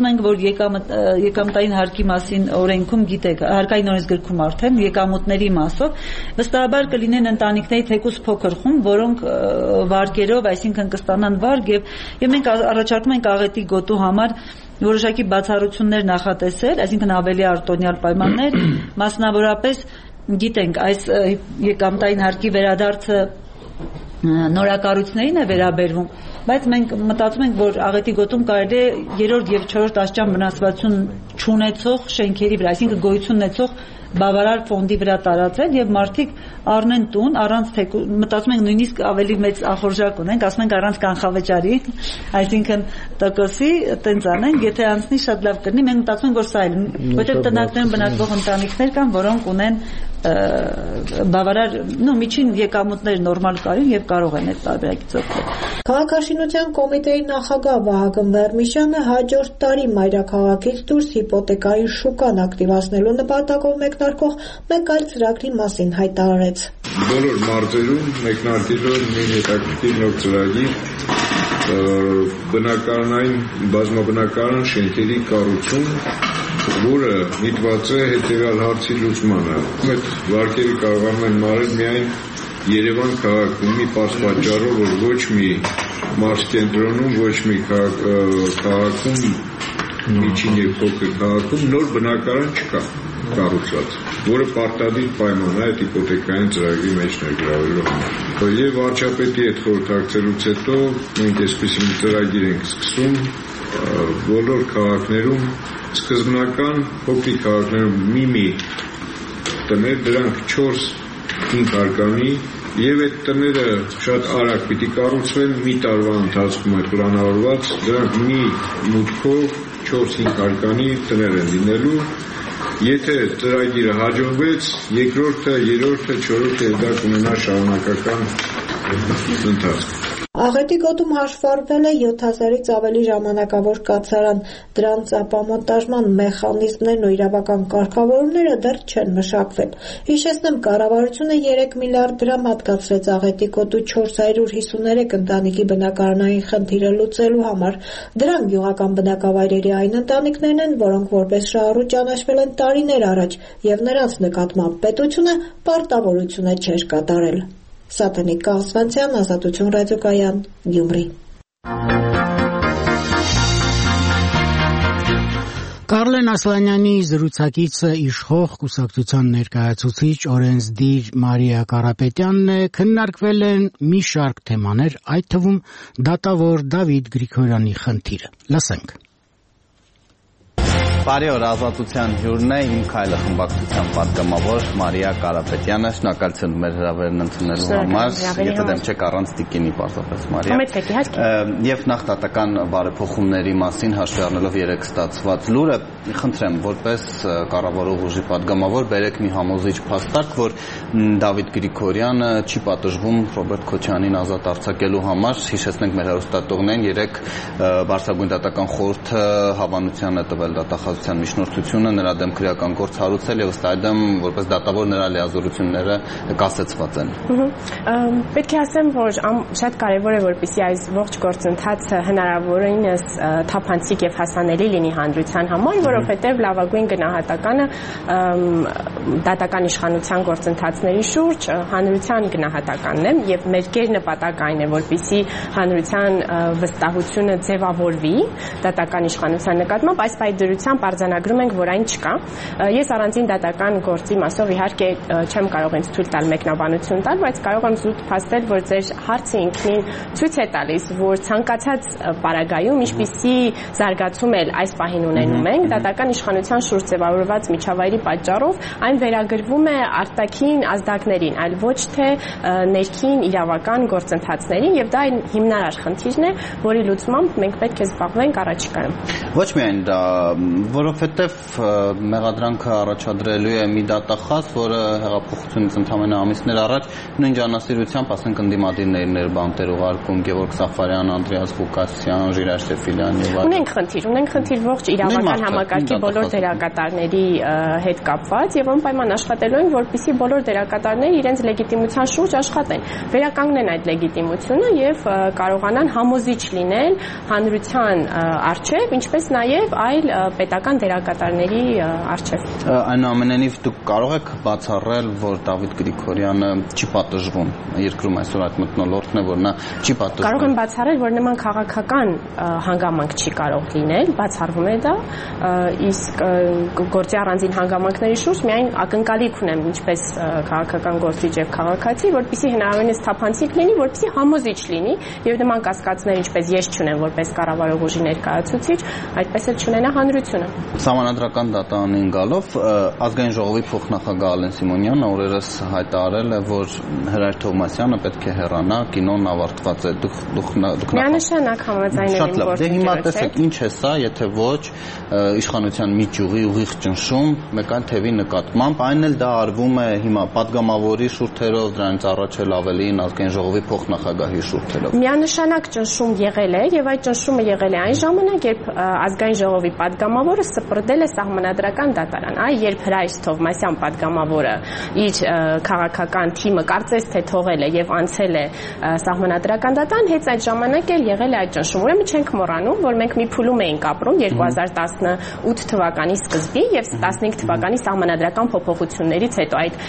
ենք, որ եկամտային հարկի մասին օրենքում գիտեք, հարկային օրենսգրքում արդեն եկամուտների մասով վստահաբար կլինեն ընտանիքների թեկուզ փոքր խումբ, որոնք վարկերով, այսինքն կստանան վարկ եւ մենք առաջարկում ենք աղետի գոտու համար որոշակի բացառություններ նախատեսել, այսինքն ավելի արտոնյալ պայմաններ, մասնավորապես գիտենք, այս եկամտային հարկի վերադարձը նորակառույցներին է վերաբերվում, բայց մենք մտածում ենք, որ աղետի գոտում կարելի է 3-րդ եւ 4-րդ աստիճան վնասվածություն չունեցող շենքերի վրա, այսինքն գոյություն ունեցող բավարար ֆոնդի վրա տարածել եւ մարդիկ առնեն տուն առանց մտածում ենք նույնիսկ ավելի մեծ ախորժակ ունենք, ասում ենք առանց կանխավճարի, այսինքն տոկոսի տենց անենք, եթե անցնի շատ լավ կլինի, մենք մտածում ենք, որ սա է, որտեղ տնակներում բնակվող ընտանիքներ կան, որոնք ունեն բավարար, միջին եկամուտներ նորմալ կայուն եւ կարող են այդ տարբերակից օգտվել։ Քաղաքաշինության կոմիտեի նախագահ Վահագն Վերմիշյանը հաջորդ տարի մայրաքաղաքից դուրս հիպոթեկային շուկան ակտիվացնելու նպատակով մեկնարկող մեկ այլ ծրագրի մասին հայտարարեց։ Բոլոր մարզերում մեկնարկելով մի հետաքրքիր նոր ծրագիր բնակարանային բազմաբնակարան շենքերի կառուցում, որը միտված է հետևյալ հարցի լուծմանը։ Այդ վարկերը կարողանում են մարել միայն Երևան քաղաքում մի պարզ պատճառով, որ ոչ մի մարզկենտրոնում, ոչ մի քաղաքում, միջին եւ փոքր քաղաքում նոր բնակարան չկա կառուցված, որը պարտադիր պայման է այդ հիպոթեկային ծրագրի մեջ ներգրավելու համար։ Եվ վարչապետի հետ խորհրդակցելուց հետո մենք այսպիսի մի ծրագիր ենք սկսում բոլոր քաղաքներում, սկզբնական փոքրիկ քաղաքներում մի տներ, դրանք 4-5 հարկանի եւ այդ տները շատ արագ պիտի կառուցվեն, մի տարվա ընթացքում է պլանավորված, դրանք մի մուտքով 4-5 հարկանի տներ են լինելու։ Եթե ծրագիրը հաջողվեց, երկրորդը, երրորդը, չորրորդը դա կունենա շարունակական ընթացք։ Աղետի գոտում հաշվառվել է 7000-ից ավելի ժամանակավոր կացարան, դրանց ապամոնտաժման մեխանիզմներն ու իրավական կարգավորումները դեռ չեն մշակվել։ Հիշեցնեմ, կառավարությունը 3 միլիարդ դրամ հատկացրեց Աղետի գոտու 453 ընտանիքի բնակարանային խնդիրը լուծելու համար։ Դրանք գյուղական բնակավայրերի այն ընտանիքներն են, որոնք որպես շահառու ճանաչվել են տարիներ առաջ, եւ նրանց նկատմամբ պետությունը պարտավորություն է չէր կատարել։ Սատանիկ Կաղսվանցյան, Ազատություն ռադիոկայան, Գյումրի։ Կարլեն Ասլանյանի զրուցակիցը իշխող կուսակցության ներկայացուցիչ օրենսդիր Մարիա Կարապետյանն է, քննարկվել են մի շարք թեմաներ, այդ թվում դատավոր Դավիթ Գրիգորյանի խնդիրը։ Լսենք։ Բարի օր, Ազատության հյուրն է իմ քայլը խմբակցության պատգամավոր Մարիա Կարապետյանը, շնորհակալություն մեր հրավերն ընդունելու համար, եթե դեմ չեք առանց տիկինի պարզապես Մարիա։ Եվ նախ դատական բարեփոխումների մասին հաշվի առնելով երեք ստացված լուրը, խնդրեմ, որպես կառավարող ուժի պատգամավոր բերեք մի համոզիչ փաստարկ, որ Դավիթ Գրիգորյանը չի պատժվում Ռոբերտ Քոչյանին ազատ արձակելու համար։ Հիշեցնենք մեր հեռուստատողներին, երեք Բարձրագույն դատական խորհուրդը հավանության է տվել դատախազության միջնորդությունը նրա դեմ քրեական գործ հարուցել եւ ըստ այդմ որպես դատավոր նրա լիազորությունները կասեցված են։ Պետք է ասեմ, որ շատ կարեւոր է որպեսզի այս ողջ գործընթացը հնարավորինս թափանցիկ եւ հասանելի լինի հանրության համար, որովհետեւ լավագույն գնահատականը դատական իշխանության գործընթացների շուրջ հանրության գնահատականն է եւ մեր գերնպատակը այն է, որպեսզի հանրության վստահությունը ձևավորվի դատական իշխանության նկատմամբ, այս պայդրությամբ արձանագրում ենք, որ այն չկա։ Ես առանձին դատական գործի մասով իհարկե չեմ կարող ինձ թույլ տալ մեկնաբանություն տալ, բայց կարող եմ զուտ փաստել, որ ձեր հարցը ինքնին ցույց է տալիս, որ ցանկացած պարագայում ինչպիսի զարգացում էլ այս պահին ունենում ենք, դատական իշխանության շուրջ ձևավորված միջավայրի պատճառով այն վերագրվում է արտաքին ազդակներին, այլ ոչ թե ներքին իրավական գործընթացներին, եւ դա հիմնարար խնդիրն է, որի լուծմամբ մենք պետք է զբաղվենք առաջիկայում։ Ոչ միայն դա Որովհետև մեղադրանքը առաջադրելու է մի դատախազ, որը հեղափոխությունից ընդամենը ամիսներ առաջ նույն ջանասիրությամբ, ասենք, ընդդիմադիրների ներբանտեր ուղարկում Գևորգ Սաֆարյան, Անդրեաս Ղուկասյան, Ժիրայր Շեֆիլյան եւ այլն։ Ունենք խնդիր ողջ իրավական համակարգի բոլոր դերակատարների հետ կապված եւ անպայման աշխատելու են, որպեսզի բոլոր դերակատարները իրենց լեգիտիմության շուրջ աշխատեն, վերականգնեն այդ լեգիտիմությունը եւ կարողանան համոզիչ լինել հանրության առջև, ինչպես նաեւ այլ պետական դերակատարների առջև։ Այնուամենայնիվ դուք կարող եք բացառել, որ Դավիթ Գրիգորյանը չի պատժվում երկրում այսօր այդ մթնոլորտն է, որ նա չի պատժվում։ Կարող եմ բացառել, որ նման քաղաքական հանգամանք չի կարող լինել, բացառվում է դա, իսկ գործի առանձին հանգամանքների շուրջ միայն ակնկալիք ունեմ ինչպես քաղաքական գործիչ եւ քաղաքացի, որպեսզի հնարավորինս թափանցիկ լինի, որպեսզի համոզիչ լինի եւ նման կասկածներ ինչպես ես չունեմ որպես կառավարող ուժի ներկայացուցիչ, այդպես էլ չունենա հանրությունը։ Սահմանադրական դատարանին գալով ազգային ժողովի փոխնախագահ Ալեն Սիմոնյանը օրերս հայտարարել է, որ Հրայր Թովմասյանը պետք է հեռանա, կինոն ավարտված է։ Դուք միանշանակ համաձայնել եմ գործընկերոջ հետ։ Դե հիմա տեսեք, ինչ է սա, եթե ոչ իշխանության մի ճյուղի ուղիղ ճնշում, մեկ այլ թևի նկատմամբ, այն էլ դա արվում է հիմա падգամավորի շուրթերով, դրանից առաջ էլ ավելին ազգային ժողովի փոխնախագահի շուրթերով։ Միանշանակ ճնշում եղել է եւ այդ ճնշումը եղել է այն ժամանակ, երբ ազգային ժողովի падգամավորը սպրդել է սահմանադրական դատարան։ Այ երբ Հրայր Թովմասյան падգամավորը իր քաղաքական թիմը կարծես թե թողել է եւ անցել է սահմանադրական դատարան, հենց այդ ժամանակ էլ եղել է այդ ճնշումը։ Ուրեմն չենք մոռանում, որ մենք մի փուլում էինք ապրում 2018 թվականի սկզբին եւ 15 թվականի սահմանադրական փոփոխություններից հետո այդ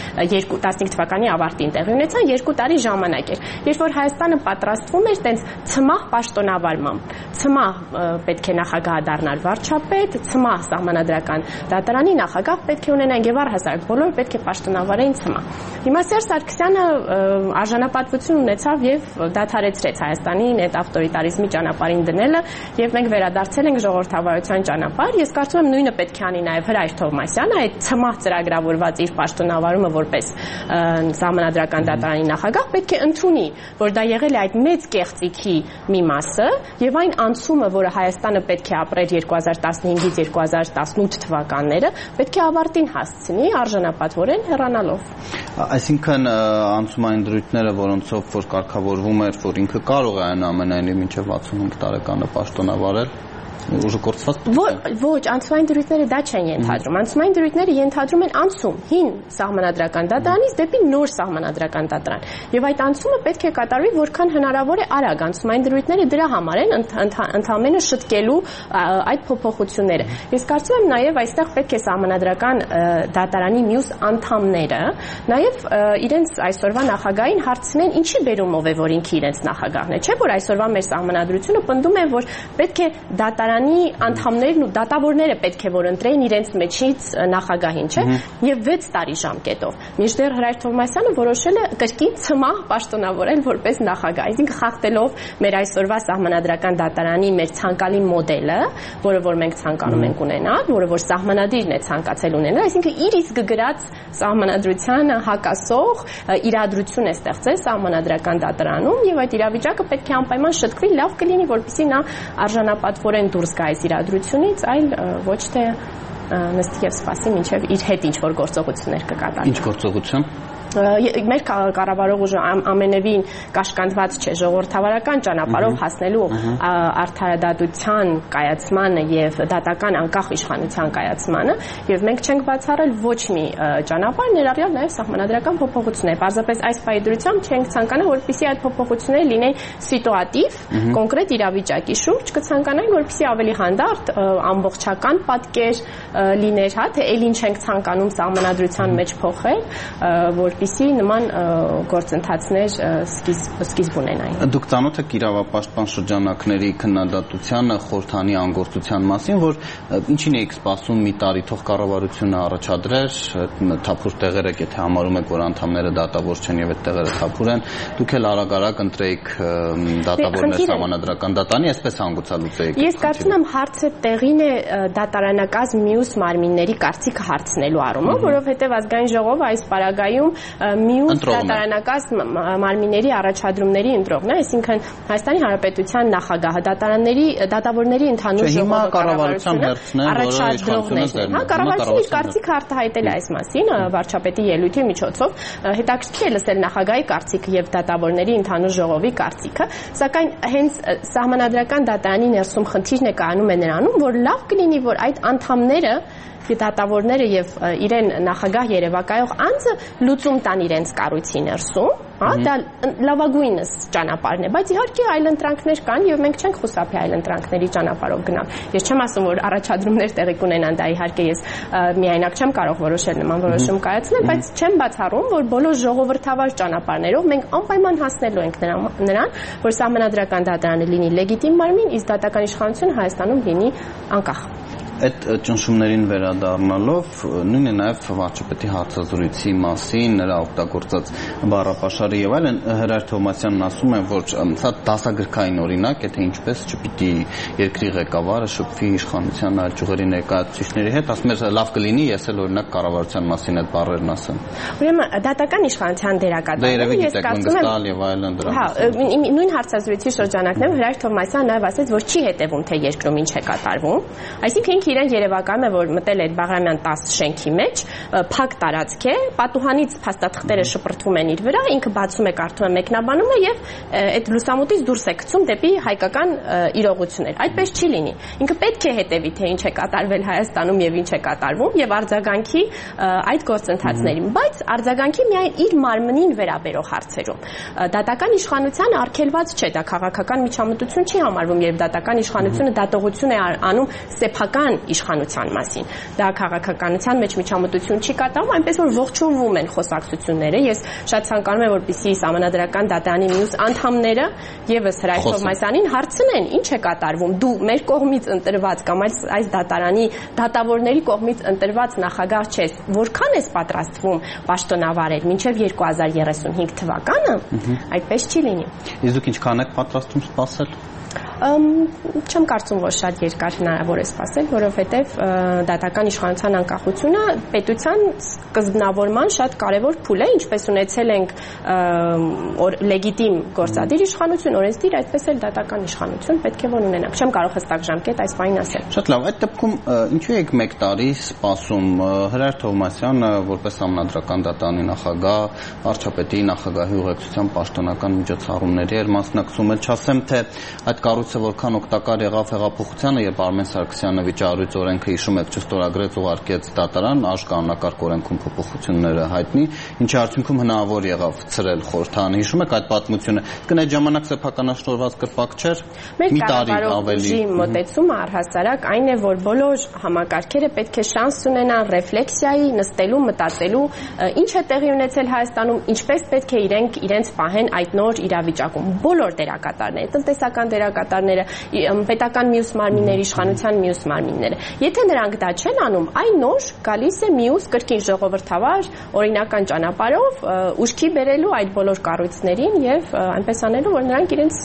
15 թվականի ավարտին տեղի ունեցան 2 տարի ժամանակ էր, երբ որ Հայաստանը պատրաստվում էր տենց ցմահ պաշտոնավարմամբ։ Ցմահ պետք է նախագահը դառնար վարչապետ, ցմահ սահմանադրական դատարանի նախագահ պետք է ունենան եւ առհասարակ բոլորը պետք է պաշտոնավարեին ցմահ։ Հիմա Սերժ Սարգսյանը արժանապատվություն ունեցավ եւ դադարեցրեց Հայաստանին այդ ավտորիտարիզմի ճանապարհին դնելը եւ մենք վերադարձել ենք ժողովրդավարության ճանապարհ։ Ես կարծում եմ նույնը պետք է անի նաեւ Հրայր Թովմասյանը, այդ ցմահ ծրագրավորված իր պաշտոնավարումը որպես սահմանադրական դատարանի նախագահ պետք է ընդունի, որ դա եղել է այդ մեծ կեղծիքի մի մասը եւ այն անցումը, որը Հայաստանը պետք է ապրեր 2015-ից 2018 թվականները, պետք է ավարտին հասցնի արժանապատվորեն հեռանալով։ Այսինքն անցումային դրույթները, որոնցով որ կարգավորվում էր, որ ինքը կարող է այնուամենայնիվ մինչև 65 տարեկանը պաշտոնավարել, ուժը կորցված։ Ոչ, անցումային դրույթները դա չեն ենթադրում։ Անցումային դրույթները ենթադրում են անցում հին սահմանադրական դատարանից դեպի նոր սահմանադրական դատարան։ Եվ այդ անցումը պետք է կատարվի որքան հնարավոր է արագ։ Անցումային դրույթները դրա համար են ընդհանրապես շտկելու այդ փոփոխությունները։ Ես կարծում եմ նաև այստեղ պետք է սահմանադրական դատարանի մյուս անդամները նաև իրենց այսօրվա նախագահին հարցնեն ինչի բերումով է որ ինքը իրենց նախագահն է։ Չէ՞ որ այսօրվա մեր սահմանադրությունը պնդում է որ պետք է դատարանի անդամներն ու դատավորները պետք է որ ընտրեին իրենց մեջից նախագահին, չէ՞, եւ 6 տարի ժամկետով։ Մինչդեռ Հրայր Թովմասյանը որոշել է կրկին ցմահ պաշտոնավորել որպես նախագահ, այսինքն խախտելով մեր այսօրվա սահմանադրական դատարանի մեր ցանկալի մոդելը, որը որ մենք ցանկանում ենք ունենալ, որը որ սահմանադիրն է ցանկացել ունենալ, այսինքն իր իսկ գրած սահմանադրությանը հակասող իրադրություն է ստեղծել սահմանադրական դատարանում եւ այդ իրավիճակը պետք է անպայման շտկվի, լավ կլինի, որպեսզի նա արժանապատվորեն դուրս գա այս իրադրությունից, այլ ոչ թե նստի եւ սպասի մինչեւ իր հետ ինչ որ գործողություններ կկատարի։ Ինչ գործողություն։ Մեր կառավարող ուժը ամենևին կաշկանդված չէ ժողովրդավարական ճանապարհով հասնելու արդարադատության կայացմանը եւ դատական անկախ իշխանության կայացմանը եւ մենք չենք բացառել ոչ մի ճանապարհ ներառյալ նաեւ սահմանադրական փոփոխություններ։ Պարզապես այս պայդրությամբ չենք ցանկանա որպեսզի այդ փոփոխությունները լինեն սիտուատիվ, կոնկրետ իրավիճակի շուրջ կցանկանայինք որպեսզի ավելի հանդարտ ամբողջական պատկեր լիներ, հա, թե ել ինչ ենք ցանկանում սահմանադրության մեջ փոխել, որպեսզի նման գործընթացներ սկիզբ ունենային։ Դուք ծանոթ եք իրավապաշտպան շրջանակների քննադատությանը խորհրդանի անգործության մասին, որ ինչին եք սպասում մի տարի թող կառավարությունը առաջադրեր, թափուր տեղեր եք, եթե համարում եք, որ անդամները դատավոր չեն եւ այդ տեղերը թափուր են, դուք էլ արագ ընտրեիք դատավորներ սահմանադրական դատարանի, այսպես հանգուցալուծեիք։ Ես կարծում եմ հարցը տեղին է դատարանակազմ մյուս մարմինների կարծիքը հարցնելու առումով, որովհետեւ ազգային ժողովը այս պարագայում մյուս դատարանակազմ մարմինների առաջադրումների ընտրողն է, այսինքն Հայաստանի Հանրապետության նախագահը, դատավորների ընդհանուր ժողովը կառավարությունը առաջադրողներն են։ Կառավարությունը իր կարծիքը արտահայտել է այս մասին վարչապետի ելույթի միջոցով։ Հետաքրքիր է լսել նախագահի կարծիքը եւ դատավորների ընդհանուր ժողովի կարծիքը, սակայն հենց Սահմանադրական դատարանի ներսում խնդիրն է կայանում է նրանում, որ լավ կլինի, որ այդ անդամները դատավորները եւ իրեն նախագահ երևակայող անձը լուծում տան իրենց կառույցի ներսում, դա լավագույնս ճանապարհն է, բայց իհարկե այլընտրանքներ կան եւ մենք չենք խուսափի այլընտրանքների ճանապարհով գնալ։ Ես չեմ ասում, որ առաջադրումներ տեղի կունենան, դա իհարկե ես միայնակ չեմ կարող որոշել նման որոշում կայացնել, բայց չեմ բացառում, որ բոլոր ժողովրդավար ճանապարհներով մենք անպայման հասնելու ենք նրան, որ Սահմանադրական դատարանը լինի լեգիտիմ մարմին, իսկ դատական իշխանությունը Հայաստանում լինի անկախ։ Այդ ճնշումներին վերադառնալով նույնն է նաև վարչապետի հարցազրույցի մասին, նրա օգտագործած բառապաշարը եւ այլն, Հրայր Թովմասյանն ասում է, որ սա դասագրքային օրինակ է, թե ինչպես չպիտի երկրի ղեկավարը շփվի իշխանության այլ ճյուղերի ներկայացուցիչների հետ, ասում է լավ կլինի ես էլ օրինակ կառավարության մասին այդ բառերն ասեմ։ Ուրեմն դատական իշխանության դերակատարները ես կարծում եմ եւ այլն դրանից։ Հա, նույն հարցազրույցի շրջանակներում Հրայր Թովմասյանն նաև ասաց, որ չի հետևում թե երկրում ինչ է կատարվում, այսինքն իրեն երևակայում է, որ մտել է Բաղրամյան 10 շենքի մեջ, փակ տարածք է, պատուհանից փաստաթղթերը շպրտվում են իր վրա, ինքը բացում է, կարդում է մեկնաբանում է եւ այդ լուսամուտից դուրս է գցում դեպի հայկական իրողություններ։ Այդպես չի լինի։ Ինքը պետք է հետևի, թե ինչ է կատարվել Հայաստանում եւ ինչ է կատարվում եւ արձագանքի այդ գործընթացներին, բայց արձագանքի միայն իր մարմնին վերաբերող հարցերում։ Դատական իշխանության արգելված չէ, դա քաղաքական միջամտություն չի համարվում, երբ դատական իշխանությունը դատողություն է անում սեփական իշխանության մասին։ Դա քաղաքականության մեջ միջամտություն չի կատարվում, այնպես որ ողջունվում են խոսակցությունները։ Ես շատ ցանկանում եմ, որպեսզի Սահմանադրական դատարանի մյուս անդամները եւս Հրայր Թովմասյանին հարցնեն, ինչ է կատարվում։ Դու մեր կողմից ընտրված կամ այս դատարանի դատավորների կողմից ընտրված նախագահ չես, որքան ես պատրաստվում պաշտոնավարել մինչև 2035 թվականը, այդպես չի լինի։ Իսկ դուք ինչքան եք պատրաստվում սպասել։ Չեմ կարծում, որ շատ երկար հնարավոր է սպասել, որովհետև դատական իշխանության անկախությունը պետության սկզբնավորման շատ կարևոր փուլ է, ինչպես ունեցել ենք լեգիտիմ գործադիր իշխանություն, օրենսդիր, այդպես էլ դատական իշխանություն պետք է որ ունենանք։ Չեմ կարող հստակ ժամկետ այս բանին ասել։ Շատ լավ, այդ դեպքում ինչու եք 1 տարի սպասում։ Հրայր Թովմասյանը, որպես Սահմանադրական դատարանի նախագահ, վարչապետի նախագահի ուղեկցությամբ պաշտոնական միջոցառումների էր մասնակցում, չասեմ թե այդ կառույցը որքան օգտակար եղավ հեղափոխությանը, երբ Արմեն Սարգսյանը վիճահարույց օրենքը հիշում եք չստորագրեց, ուղարկեց դատարան, կանոնակարգ օրենքում փոփոխությունները հայտնի, ինչի արդյունքում հնարավոր եղավ ցրել խորհրդարանը։ Հիշում եք այդ պատմությունը։ Կն այդ ժամանակ սեփականաշնորհված կրպակ չէր։ Մի տարի ավելի մոտեցումը առհասարակ այն է, որ բոլոր համակարգերը պետք է շանս ունենան ռեֆլեքսիայի, նստելու, մտածելու, ինչ է տեղի ունեցել Հայաստանում, ինչպես պետք է իրենց պահեն այդ նոր իրավիճակում։ Բոլոր դերակատարները, տնտեսական դերակատարները, պետական մյուս մարմինների, իշխանության մյուս մարմինները։ Եթե նրանք դա չեն անում, այն նոր գալիս է մյուս կրկին ժողովրդավար օրինական ճանապարհով ուշքի բերելու այդ բոլոր կառույցներին եւ այնպես անելու, որ նրանք իրենց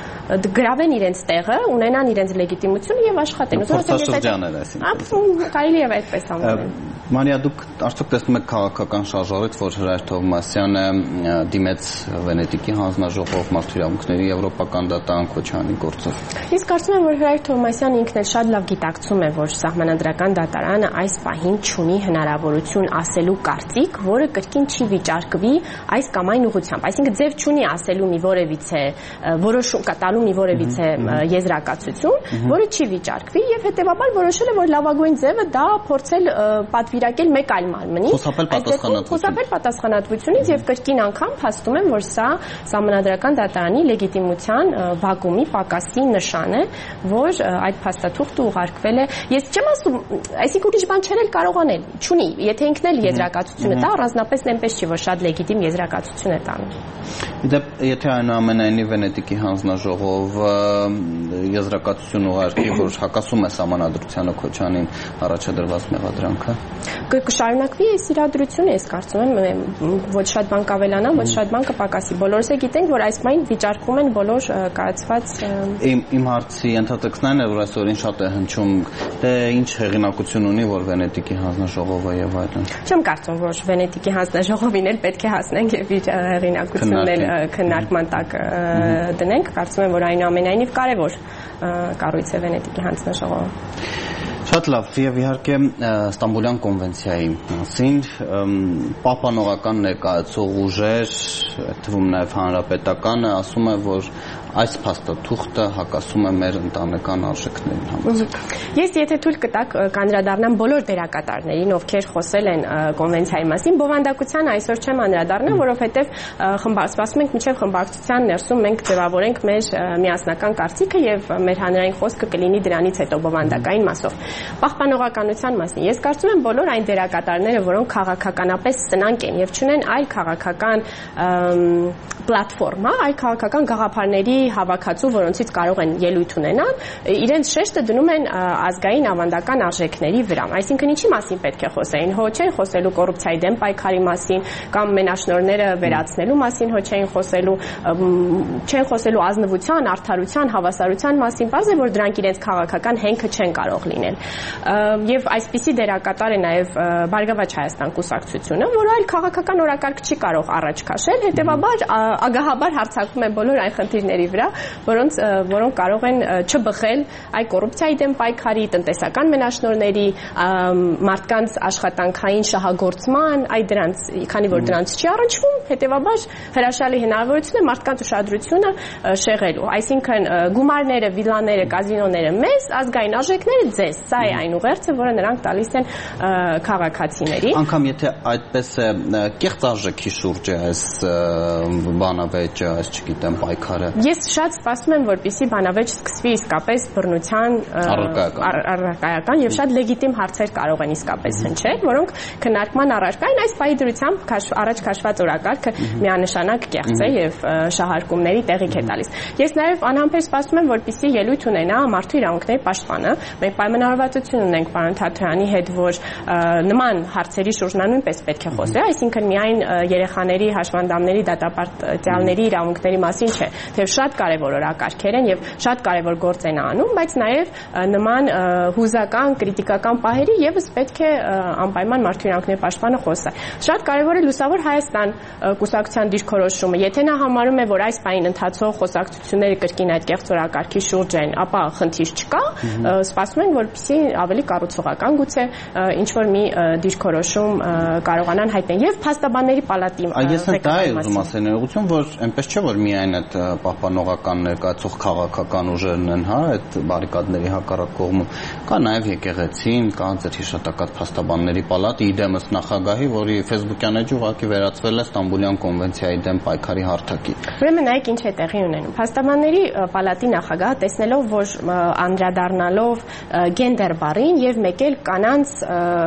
գրավեն իրենց տեղը, ունենան իրենց լեգիտիմությունը եւ աշխատեն։ Փոխաշրջաններ այսինքն։ Կարելի է այդպես անել։ Մարիա, դուք արդյոք տեսնում եք քաղաքական շարժառիթ, որ Հրայր Թովմասյանը դիմեց Վենետիկի հանձնաժողով մարդու իրավունքների եվրոպական դատարան Քոչյանի գործով։ Ես կարծում եմ, որ Հրայր Թովմասյանը ինքն էլ շատ լավ գիտակցում է, որ Սահմանադրական դատարանը այս պահին չունի հնարավորություն ասելու կարծիք, որը կրկին չի վիճարկվի այս կամ այն ուղղությամբ։ Այսինքն ձև չունի ասելու մի որևիցե որոշում կատարելու մի որևիցե եզրակացություն, որը չի վիճարկվի եւ հետեւաբար որոշել է, որ լավագույն ձևը դա փորձել պատվիրակել մեկ այլ մարմնի, խուսափել պատասխանատվությունից եւ կրկին անգամ փաստում եմ, որ սա Սահմանադրական դատարանի լեգիտիմության վակուումի պակասի նշան է, որ այդ փաստաթուղթը ուղարկվել է։ Ես չեմ ասում, այսինքն ուրիշ բան չել կարողանել, չունի, եթե ինքն էլ եզրակացությունը տա, առանձնապես այնպես չի, որ շատ լեգիտիմ եզրակացություն է տանում։ Եթե այնուամենայնիվ Վենետիկի հանձնաժողով հանձնաժողով եզրակացություն ուղարկի, որ հակասում է սահմանադրությանը Քոչանին առաջադրված մեղադրանքը։ Կշարունակվի այս իրադրությունը, ես կարծում եմ, ոչ շատ բան կավելանա, ոչ շատ բան կպակասի։ Բոլորս է գիտենք, որ այս պահին վիճարկվում են բոլոր կայացված Իմ հարցի ընդհատակցն այն է, որ այսօրին շատ է հնչում, թե ինչ հեղինակություն ունի, որ Վենետիկի հանձնաժողովը եւ այլն։ Չեմ կարծում, որ Վենետիկի հանձնաժողովին էլ պետք է հասնենք եւ իր հեղինակությունն էլ քննարկման տակ դնենք։ Կարծում եմ, որ այնուամենայնիվ կարեւոր կառույց է Վենետիկի հանձնաժողովը։ Շատ լավ, եւ իհարկե Ստամբուլյան կոնվենցիայի մասին պահպանողական ներկայացող ուժեր, այդ թվում նաեւ հանրապետականը ասում է, որ այս փաստաթուղթը հակասում է մեր ընտանեկան արժեքներին համաձայն։ Ես եթե թույլ կտակ կանդրադառնամ բոլոր դերակատարներին, ովքեր խոսել են կոնվենցիայի մասին, բովանդակության այսօր չեմ անդրադառնա, որովհետեւ սպասում ենք մինչեւ խմբակցության ներսում մենք ձևավորենք մեր միասնական կարծիքը եւ մեր հանրային խոսքը կլինի դրանից հետո բովանդակային մասով։ Պահպանողականության մասին ես կարծում եմ բոլոր այն դերակատարները, որոնք քաղաքականապես սնանկ են եւ չունեն այլ քաղաքական պլատֆորմա, այլ քաղաքական գաղափարների հավաքածու, որոնցից կարող են ելույթ ունենալ, իրենց շեշտը դնում են ազգային ավանդական արժեքների վրա։ Այսինքն ինչի մասին պետք է խոսեին, հո չէին խոսելու կոռուպցիայի դեմ պայքարի մասին կամ մենաշնորհները վերացնելու մասին, հո չեն խոսելու ազնվության, արդարության, հավասարության մասին, բաց է, որ դրանք իրենց քաղաքական հենքը չեն կարող լինել։ Եվ այսպիսի դերակատար է նաև Բարգավաճ Հայաստան կուսակցությունը, որ այլ քաղաքական օրակարգ չի կարող առաջ քաշել, հետեւաբար ագահաբար հարձակվում է բոլոր այն խնդիրների վրա, որոնք կարող են չբխել այ կոռուպցիայի դեմ պայքարի, տնտեսական մենաշնորհների, մարդկանց աշխատանքային շահագործման, այ դրանց, քանի որ դրանց չի առնչվում, հետեւաբար հրաշալի հնարավորություն է մարդկանց ուշադրությունը շեղելու։ Այսինքն գումարները, վիլաները, կազինոները մեզ, ազգային արժեքները ձեզ։ Սա է այն ուղերձը, որը նրանք տալիս են քաղաքացիների։ Անկամ եթե այդպես է կեղծ արժեքի շուրջ է այս բանավեճը, այս չգիտեմ պայքարը։ Ես շատ սպասում եմ, որպեսզի բանավեճ սկսվի իսկապես բռնության առարկայական եւ շատ լեգիտիմ հարցեր կարող են իսկապես հնչել, որոնք քննարկման առարկա են։ Այս պահի դրությամբ առաջ քաշված օրակարգը միանշանակ կեղծ է եւ շահարկումների տեղիք է տալիս։ Ես նաեւ անհամբեր սպասում եմ, որպեսզի ելույթ ունենա մարդու իրավունքների պաշտպանը։ Մենք պայմանավորվածություն ունենք պարոն Թաթրյանի հետ, որ նման հարցերի շուրջ նա նույնպես պետք է խոսի, այսինքն միայն երեխաների, հաշվանդամների, դատապարտյալների իրավունքների մասին չէ, թե շատ կարևոր օրակարգեր են եւ շատ կարևոր գործ են անում, բայց նաեւ նման հուզական, կրիտիկական պահերի եւս պետք է անպայման մարդու իրավունքների պաշտպանը խոսի։ Շատ կարևոր է Լուսավոր Հայաստան կուսակցության դիրքորոշումը, եթե նա համարում է, որ այս պահին ընթացող խոսակցությունները կրկին այդ կեղծ օրակարգի շուրջ են, ապա խնդիր չկա, սպասում ենք, որպեսզի ավելի կառուցողական գուցե ինչ որ մի դիրքորոշում կարողանան հայտնել եւ փաստաբանների պալատի Ես դա եմ ուզում ասել, ուղղություն, որ այնպես չէ, որ միայն այդ պահպանողական ներկայացող քաղաքական ուժերն են, հա, այդ բարիկադների հակառակ կողմում, կա նաեւ եկեղեցին, կա ձեր հիշատակած փաստաբանների պալատը, իդեմս նախագահի, որի Facebook-յան էջ ուղղակի վերածվել է Ստամբուլյան կոնվենցիայի դեմ պայքարի հարթակի։ Ուրեմն նայեք ինչ է տեղի ունենում։ Փաստաբանների պալատի նախագահը տեսնելով, որ անդրադառնալով գենդեր բառին եւ մեկ էլ կանանց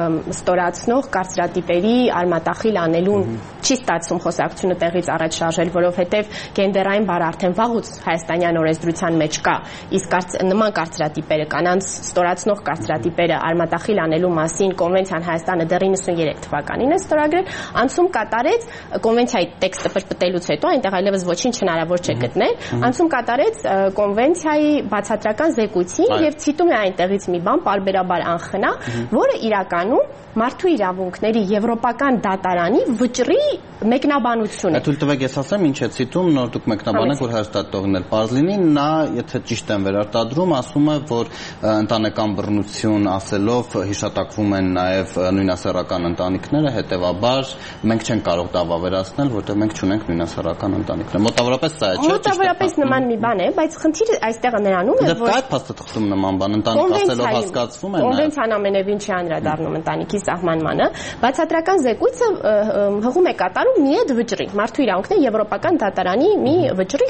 ստորացնող կարծրատիպերի արմատախիլ անելուն չի ստացվում խոսակցությունը տեղից առաջ շարժել, որովհետեւ գենդերային բառը արդեն վաղուց հայաստանյան օրենսդրության մեջ կա, իսկ նման կարծրատիպերը, կանանց ստորացնող կարծրատիպերը արմատախիլ անելու մասին կոնվենցիան Հայաստանը դեռ 93 թվականին է ստորագրել, անցում կատարեց կոնվենցիայի տեքստը պրպտելուց հետո, այնտեղ այլևս ոչինչ հնարավոր չէ գտնել, անցում կատարեց կոնվենցիայի բացատրական զեկույցին եւ ցիտում է այնտեղից մի բան պարբերաբար անխնա, որը իրականում մարդու իրավունքների եվրոպական դատարանի վճռի մեկնաբանություն է։ Թույլ տվեք ես ասեմ ինչ է ցիտում, նոր դուք մեկնաբանեք, որ հաստատողն էլ պարզ լինի, նա եթե ճիշտ եմ վերարտադրում, ասում է, որ ընտանեկան բռնություն ասելով հիշատակվում են նաև նույնասեռական ընտանիքները, հետեւաբար մենք չենք կարող դա վավերացնել, որտեղ մենք չունենք նույնասեռական ընտանիքներ։ Մոտավորապես սա է, չէ՞։ Մոտավորապես նման մի բան է, բայց խնդիրը այստեղ նրանում է, որ այդ փաստաթղթում նման բան ընտանիք ասելով հասկացվում է։ Կոնվենցիան ամենևին չի անդրադառնում ընտանիքի սահմանմանը, բացատրական զեկույցը հղում է կատարում մի այդ վճռի, մարդու իրավունքների եվրոպական դատարանի մի վճռի, Հայաստանը